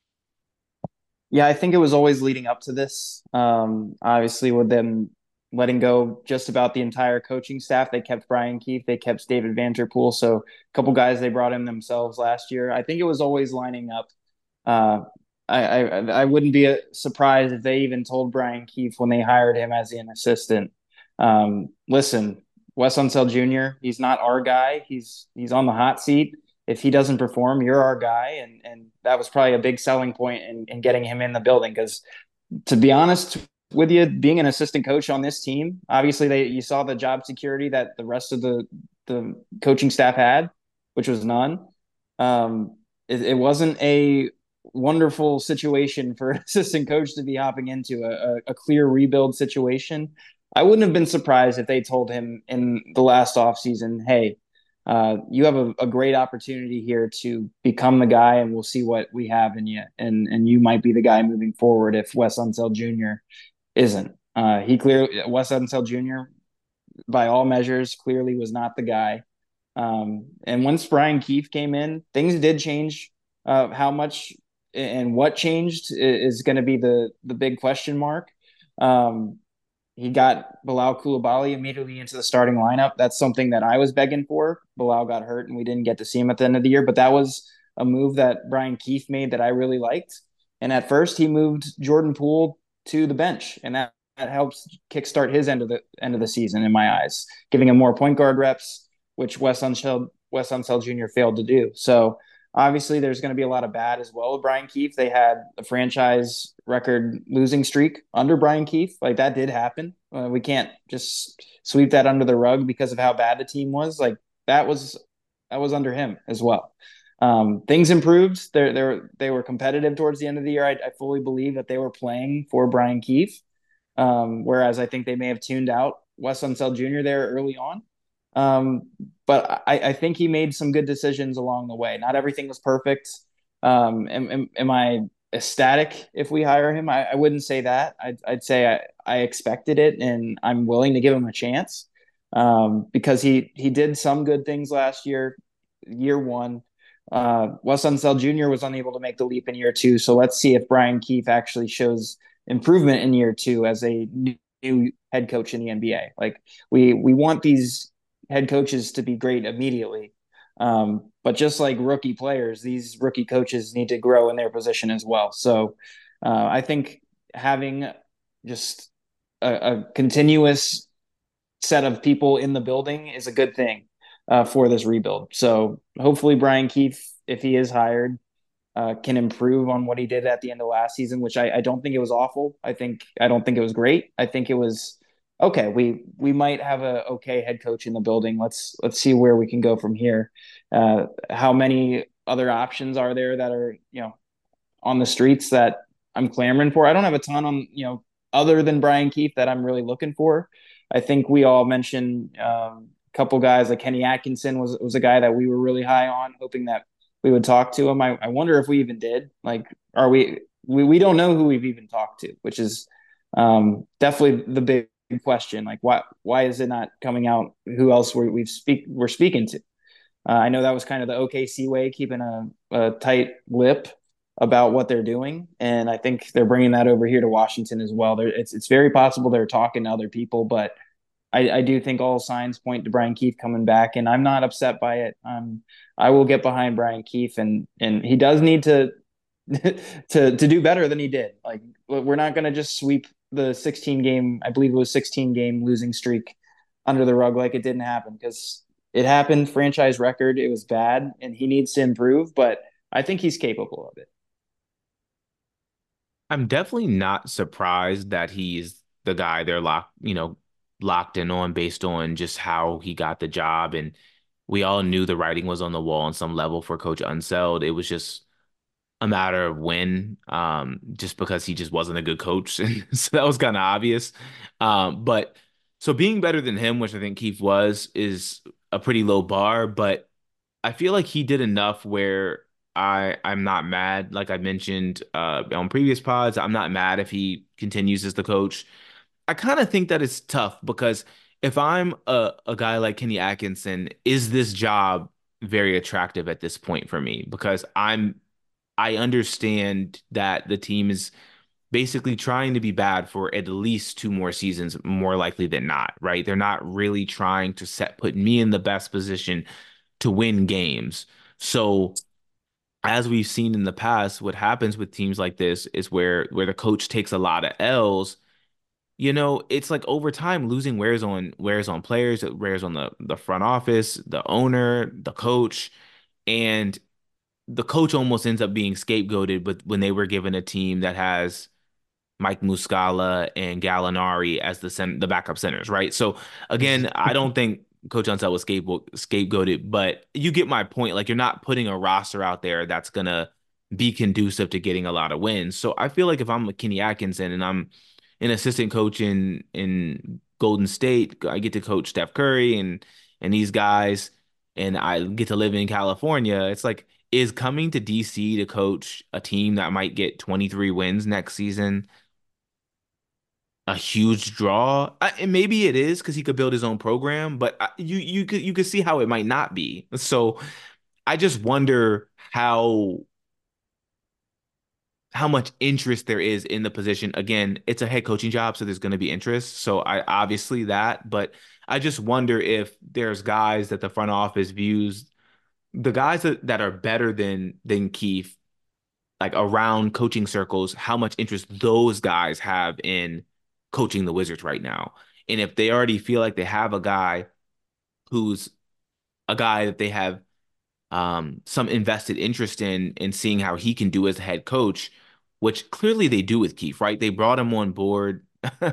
Yeah, I think it was always leading up to this. Um, obviously, with them letting go just about the entire coaching staff, they kept Brian Keefe, they kept David Vanterpool, so a couple guys they brought in themselves last year. I think it was always lining up. Uh, I, I I wouldn't be surprised if they even told Brian Keefe when they hired him as an assistant. Um, listen, Wes Unseld Junior, he's not our guy. He's he's on the hot seat. If he doesn't perform, you're our guy, and and that was probably a big selling point in, in getting him in the building. Because to be honest with you, being an assistant coach on this team, obviously they you saw the job security that the rest of the the coaching staff had, which was none. Um, it, it wasn't a wonderful situation for an assistant coach to be hopping into a, a, a clear rebuild situation. I wouldn't have been surprised if they told him in the last offseason, hey, uh, you have a, a great opportunity here to become the guy, and we'll see what we have in you. And and you might be the guy moving forward if Wes Unseld Junior isn't. Uh, he clearly Wes Unseld Junior by all measures clearly was not the guy. Um, and once Brian Keefe came in, things did change. Uh, how much and what changed is going to be the the big question mark. Um, he got Bilal Koulibaly immediately into the starting lineup. That's something that I was begging for. Bilal got hurt and we didn't get to see him at the end of the year, but that was a move that Brian Keefe made that I really liked. And at first, he moved Jordan Poole to the bench, and that, that helps kickstart his end of the end of the season in my eyes, giving him more point guard reps, which Wes Unseld Wes Unseld Junior failed to do. So obviously, there's going to be a lot of bad as well with Brian Keefe. They had a franchise record losing streak under Brian Keefe. Like that did happen. Uh, we can't just sweep that under the rug because of how bad the team was. Like that was that was under him as well. Um, things improved. They they they were competitive towards the end of the year. I, I fully believe that they were playing for Brian Keefe, um, whereas I think they may have tuned out Wes Unseld Junior there early on. Um, but I, I think he made some good decisions along the way. Not everything was perfect. Um, am, am, am I ecstatic if we hire him? I, I wouldn't say that. I'd, I'd say I, I expected it and I'm willing to give him a chance, um, because he, he did some good things last year, year one. Uh, Wes Unseld Junior was unable to make the leap in year two. So let's see if Brian Keefe actually shows improvement in year two as a new, new head coach in the N B A. Like we, we want these head coaches to be great immediately. Um, but just like rookie players, these rookie coaches need to grow in their position as well. So uh, I think having just a, a continuous set of people in the building is a good thing uh, for this rebuild. So hopefully Brian Keefe, if he is hired, uh, can improve on what he did at the end of last season, which I, I don't think it was awful. I think I don't think it was great. I think it was okay. We we might have a okay head coach in the building. Let's let's see where we can go from here. Uh, how many other options are there that are you know on the streets that I'm clamoring for? I don't have a ton on you know other than Brian Keefe that I'm really looking for. I think we all mentioned um, a couple guys like Kenny Atkinson was was a guy that we were really high on, hoping that we would talk to him. I, I wonder if we even did. Like, are we, we? We don't know who we've even talked to, which is um, definitely the big question. Like, why why is it not coming out? Who else we, we've speak we're speaking to? Uh, I know that was kind of the O K C way, keeping a, a tight lip about what they're doing, and I think they're bringing that over here to Washington as well. They're, it's it's very possible they're talking to other people, but I, I do think all signs point to Brian Keefe coming back, and I'm not upset by it. Um, I will get behind Brian Keefe, and and he does need to to to do better than he did. Like we're not going to just sweep the sixteen game, I believe it was sixteen game losing streak under the rug like it didn't happen, because it happened. Franchise record. It was bad, and he needs to improve. But I think he's capable of it. I'm definitely not surprised that he's the guy they're locked, you know, locked in on based on just how he got the job. And we all knew the writing was on the wall on some level for Coach Unseld. It was just a matter of when, um, just because he just wasn't a good coach. And so that was kind of obvious. Um, but so being better than him, which I think Keith was, is a pretty low bar, but I feel like he did enough where I I'm not mad. Like I mentioned uh, on previous pods, I'm not mad if he continues as the coach. I kind of think that it's tough because if I'm a, a guy like Kenny Atkinson, is this job very attractive at this point for me? Because I'm I understand that the team is basically trying to be bad for at least two more seasons, more likely than not, right? They're not really trying to set put me in the best position to win games. So as we've seen in the past, what happens with teams like this is where where the coach takes a lot of L's, you know, it's like over time losing wears on wears on players, it wears on the the front office, the owner, the coach, and the coach almost ends up being scapegoated. But when they were given a team that has Mike Muscala and Gallinari as the cent the backup centers, right? So again, I don't think Coach Unseld was scapegoat scapegoated, but you get my point. Like you're not putting a roster out there that's gonna be conducive to getting a lot of wins. So I feel like if I'm Kenny Atkinson and I'm an assistant coach in in Golden State, I get to coach Steph Curry and and these guys, and I get to live in California. It's like, is coming to D C to coach a team that might get twenty-three wins next season a huge draw? I, and maybe it is because he could build his own program, but I, you you could you could see how it might not be. So I just wonder how how much interest there is in the position. Again, it's a head coaching job, so there's going to be interest. So I obviously that, but I just wonder if there's guys that the front office views the guys that, that are better than than Keith, like around coaching circles, how much interest those guys have in coaching the Wizards right now. And if they already feel like they have a guy who's a guy that they have um, some invested interest in in seeing how he can do as a head coach, which clearly they do with Keith, right? They brought him on board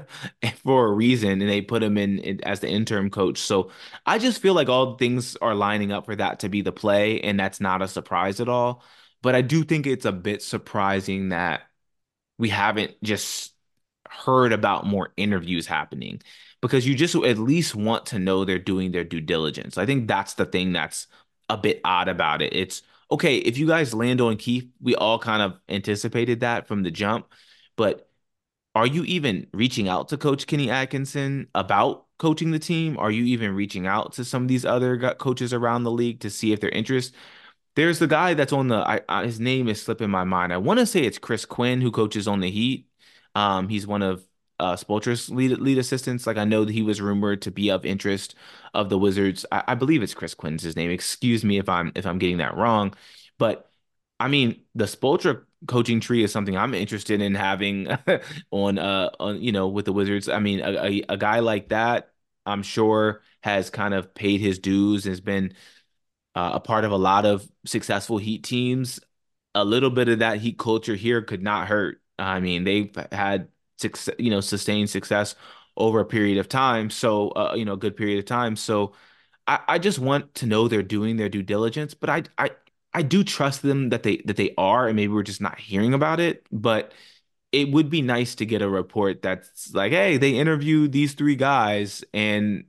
for a reason and they put him in, in as the interim coach. So I just feel like all things are lining up for that to be the play, and that's not a surprise at all. But I do think it's a bit surprising that we haven't just heard about more interviews happening because you just at least want to know they're doing their due diligence. I think that's the thing that's a bit odd about it. It's okay if you guys land on Keith, we all kind of anticipated that from the jump, but are you even reaching out to Coach Kenny Atkinson about coaching the team? Are you even reaching out to some of these other go- coaches around the league to see if they're interested? There's the guy that's on the I, I, his name is slipping my mind. I want to say it's Chris Quinn who coaches on the Heat. Um, he's one of uh Spoelstra's lead lead assistants. Like I know that he was rumored to be of interest of the Wizards. I, I believe it's Chris Quinn's his name. Excuse me if I'm if I'm getting that wrong. But I mean, the Spoelstra coaching tree is something I'm interested in having on uh on you know with the Wizards. I mean, a, a, a guy like that, I'm sure has kind of paid his dues, has been uh, a part of a lot of successful Heat teams. A little bit of that Heat culture here could not hurt. I mean, they've had success, you know, sustained success over a period of time. So, uh, you know, a good period of time. So, I, I just want to know they're doing their due diligence, but I, I, I do trust them that they that they are, and maybe we're just not hearing about it. But it would be nice to get a report that's like, hey, they interviewed these three guys, and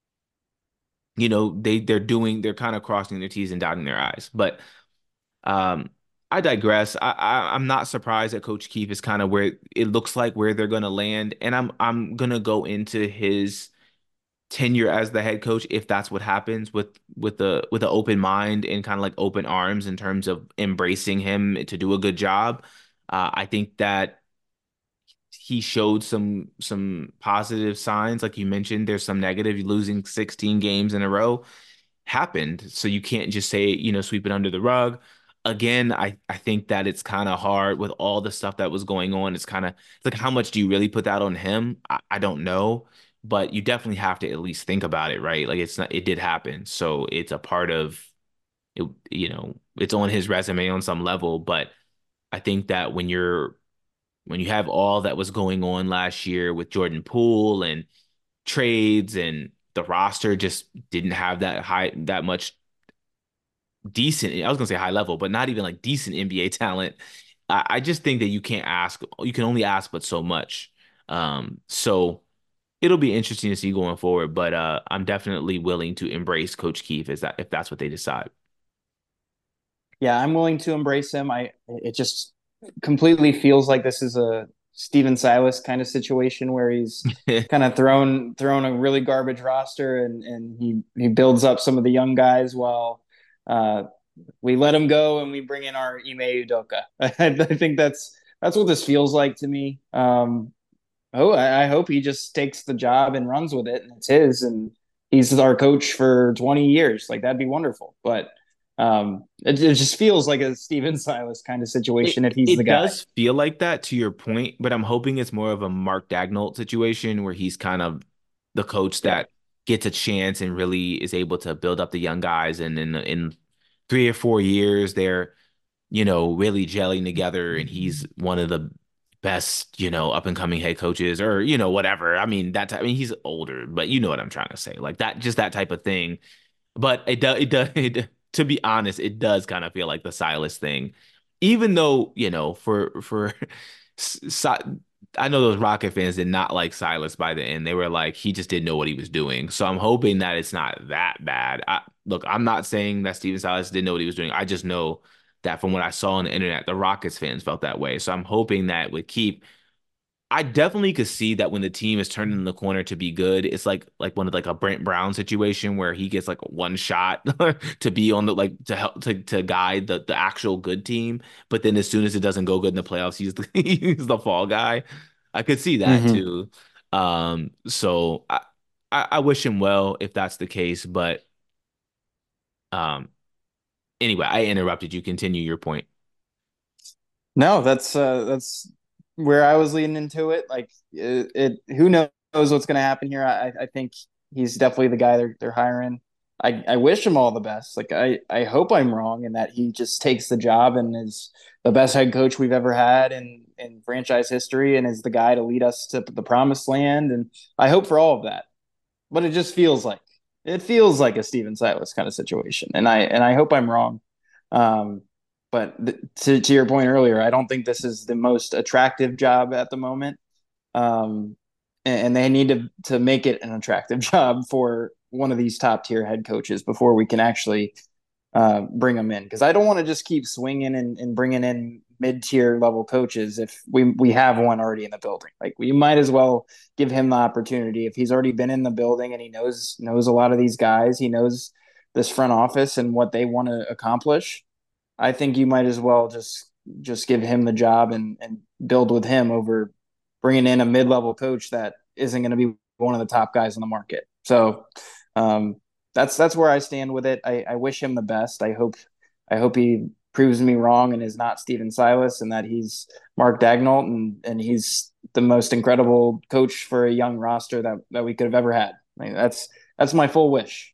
you know, they they're doing they're kind of crossing their T's and dotting their I's. But um, I digress. I, I I'm not surprised that Coach Keefe is kind of where it looks like where they're gonna land, and I'm I'm gonna go into his tenure as the head coach if that's what happens with with the with an open mind and kind of like open arms in terms of embracing him to do a good job. Uh, I think that he showed some some positive signs, like you mentioned. There's some negative. Losing sixteen games in a row happened. So you can't just say, you know, sweep it under the rug. Again, I, I think that it's kind of hard with all the stuff that was going on. It's kind of it's like, how much do you really put that on him? I, I don't know, but you definitely have to at least think about it, right? Like it's not, it did happen. So it's a part of it, you know, it's on his resume on some level. But I think that when you're, when you have all that was going on last year with Jordan Poole and trades and the roster just didn't have that high, that much decent. I was gonna say high level, but not even like decent N B A talent. I, I just think that you can't ask. You can only ask but so much. Um, so it'll be interesting to see going forward. But uh, I'm definitely willing to embrace Coach Keefe if that if that's what they decide. Yeah, I'm willing to embrace him. I it just completely feels like this is a Steven Silas kind of situation where he's kind of thrown thrown a really garbage roster and and he he builds up some of the young guys while uh, we let him go and we bring in our Ime Udoka. I, I think that's that's what this feels like to me. Um, oh, I, I hope he just takes the job and runs with it and it's his and he's our coach for twenty years. Like that'd be wonderful. But Um, it, it just feels like a Steven Silas kind of It situation if he's the it guy. does feel like that to your point, but I'm hoping it's more of a Mark Dagnall situation where he's kind of the coach Yeah. that gets a chance and really is able to build up the young guys, and in in three or four years they're, you know, really gelling together, and he's one of the best, you know, up and coming head coaches, or, you know, whatever. I mean, that I mean he's older, but you know what I'm trying to say. Like that, just that type of thing. But it does it does it, to be honest, it does kind of feel like the Silas thing. Even though, you know, for for Si- I know those Rocket fans did not like Silas by the end. They were like, he just didn't know what he was doing. So I'm hoping that it's not that bad. I, look, I'm not saying that Steven Silas didn't know what he was doing. I just know that from what I saw on the internet, the Rockets fans felt that way. So I'm hoping that with Keep, I definitely could see that when the team is turning the corner to be good, it's like like one of like a Brent Brown situation where he gets like one shot to be on the like to help to, to guide the the actual good team. But then as soon as it doesn't go good in the playoffs, he's the, he's the fall guy. I could see that Hmm. too. Um, so I, I I wish him well if that's the case. But um, anyway, I interrupted you. Continue your point. No, that's uh, that's where I was leading into it. Like it, it who knows what's going to happen here? I, I think he's definitely the guy they're they're hiring. I, I wish him all the best. Like I, I hope I'm wrong and that he just takes the job and is the best head coach we've ever had in in franchise history and is the guy to lead us to the promised land. And I hope for all of that. But it just feels like it feels like a Steven Silas kind of situation, and I and I hope I'm wrong. Um, but th- to to your point earlier, I don't think this is the most attractive job at the moment, um, and, and they need to to make it an attractive job for one of these top tier head coaches before we can actually uh, bring them in because I don't want to just keep swinging and, and bringing in mid tier level coaches if we we have one already in the building. Like we might as well give him the opportunity if he's already been in the building and he knows knows a lot of these guys. He knows this front office and what they want to accomplish. I think you might as well just just give him the job and and build with him over bringing in a mid level coach that isn't going to be one of the top guys on the market. So um, that's that's where I stand with it. I, I wish him the best. I hope I hope he proves me wrong and is not Steven Silas and that he's Mark Dagnall and and he's the most incredible coach for a young roster that that we could have ever had. Like, that's that's my full wish.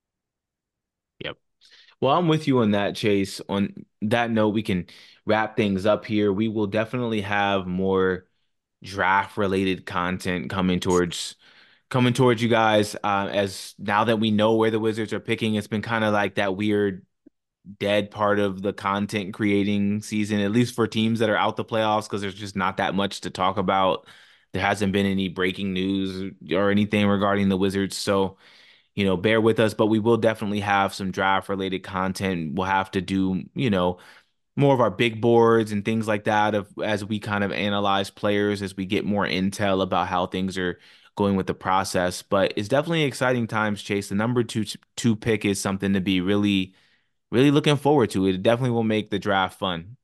Yep. Well, I'm with you on that, Chase. On that note, we can wrap things up here. We will definitely have more draft related content coming towards coming towards you guys. Uh, as now that we know where the Wizards are picking, it's been kind of like that weird dead part of the content creating season, at least for teams that are out the playoffs, because there's just not that much to talk about. There hasn't been any breaking news or anything regarding the Wizards. So, you know, bear with us, but we will definitely have some draft related content. We'll have to do, you know, more of our big boards and things like that of as we kind of analyze players as we get more intel about how things are going with the process. But it's definitely exciting times, Chase. The number two two pick is something to be really, really looking forward to. It definitely will make the draft fun.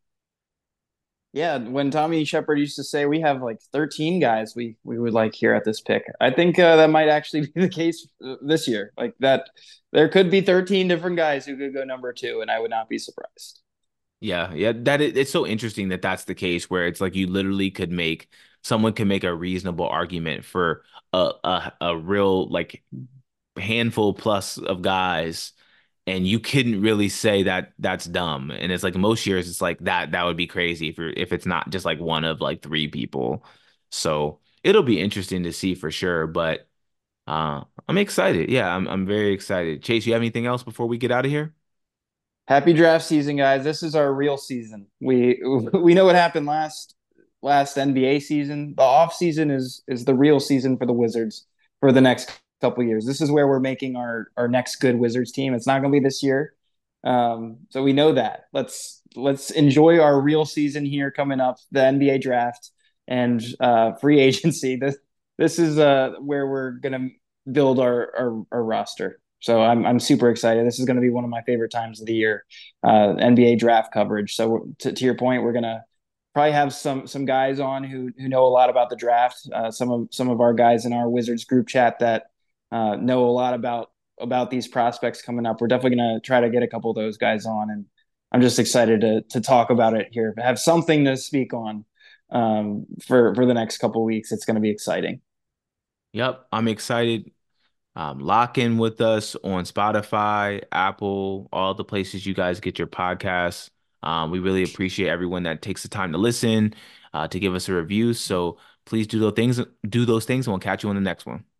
Yeah, when Tommy Shepard used to say we have like thirteen guys we we would like here at this pick. I think uh, that might actually be the case uh, this year. Like that there could be thirteen different guys who could go number two and I would not be surprised. Yeah, yeah, that is, it's so interesting that that's the case where it's like you literally could make someone can make a reasonable argument for a a, a real like handful plus of guys, and you couldn't really say that that's dumb. And it's like most years it's like that that would be crazy if you're if it's not just like one of like three people. So it'll be interesting to see for sure. But uh I'm excited. Yeah, I'm I'm very excited. Chase, you have anything else before we get out of here? Happy draft season, guys. This is our real season. We we know what happened last last N B A season. The off season is is the real season for the Wizards for the next couple years. This is where we're making our our next good Wizards team. It's not going to be this year. Um, so we know that. Let's let's enjoy our real season here coming up, the N B A draft and uh, free agency. This this is uh, where we're going to build our, our our roster. So I'm I'm super excited. This is going to be one of my favorite times of the year, uh, N B A draft coverage. So to, to your point, we're gonna probably have some some guys on who who know a lot about the draft. Uh, some of some of our guys in our Wizards group chat that uh, know a lot about about these prospects coming up. We're definitely going to try to get a couple of those guys on, and I'm just excited to to talk about it here. Have something to speak on um, for for the next couple of weeks. It's going to be exciting. Yep, I'm excited. Um, lock in with us on Spotify, Apple, all the places you guys get your podcasts. Um, we really appreciate everyone that takes the time to listen, uh, to give us a review. So please do those things, do those things, and we'll catch you on the next one.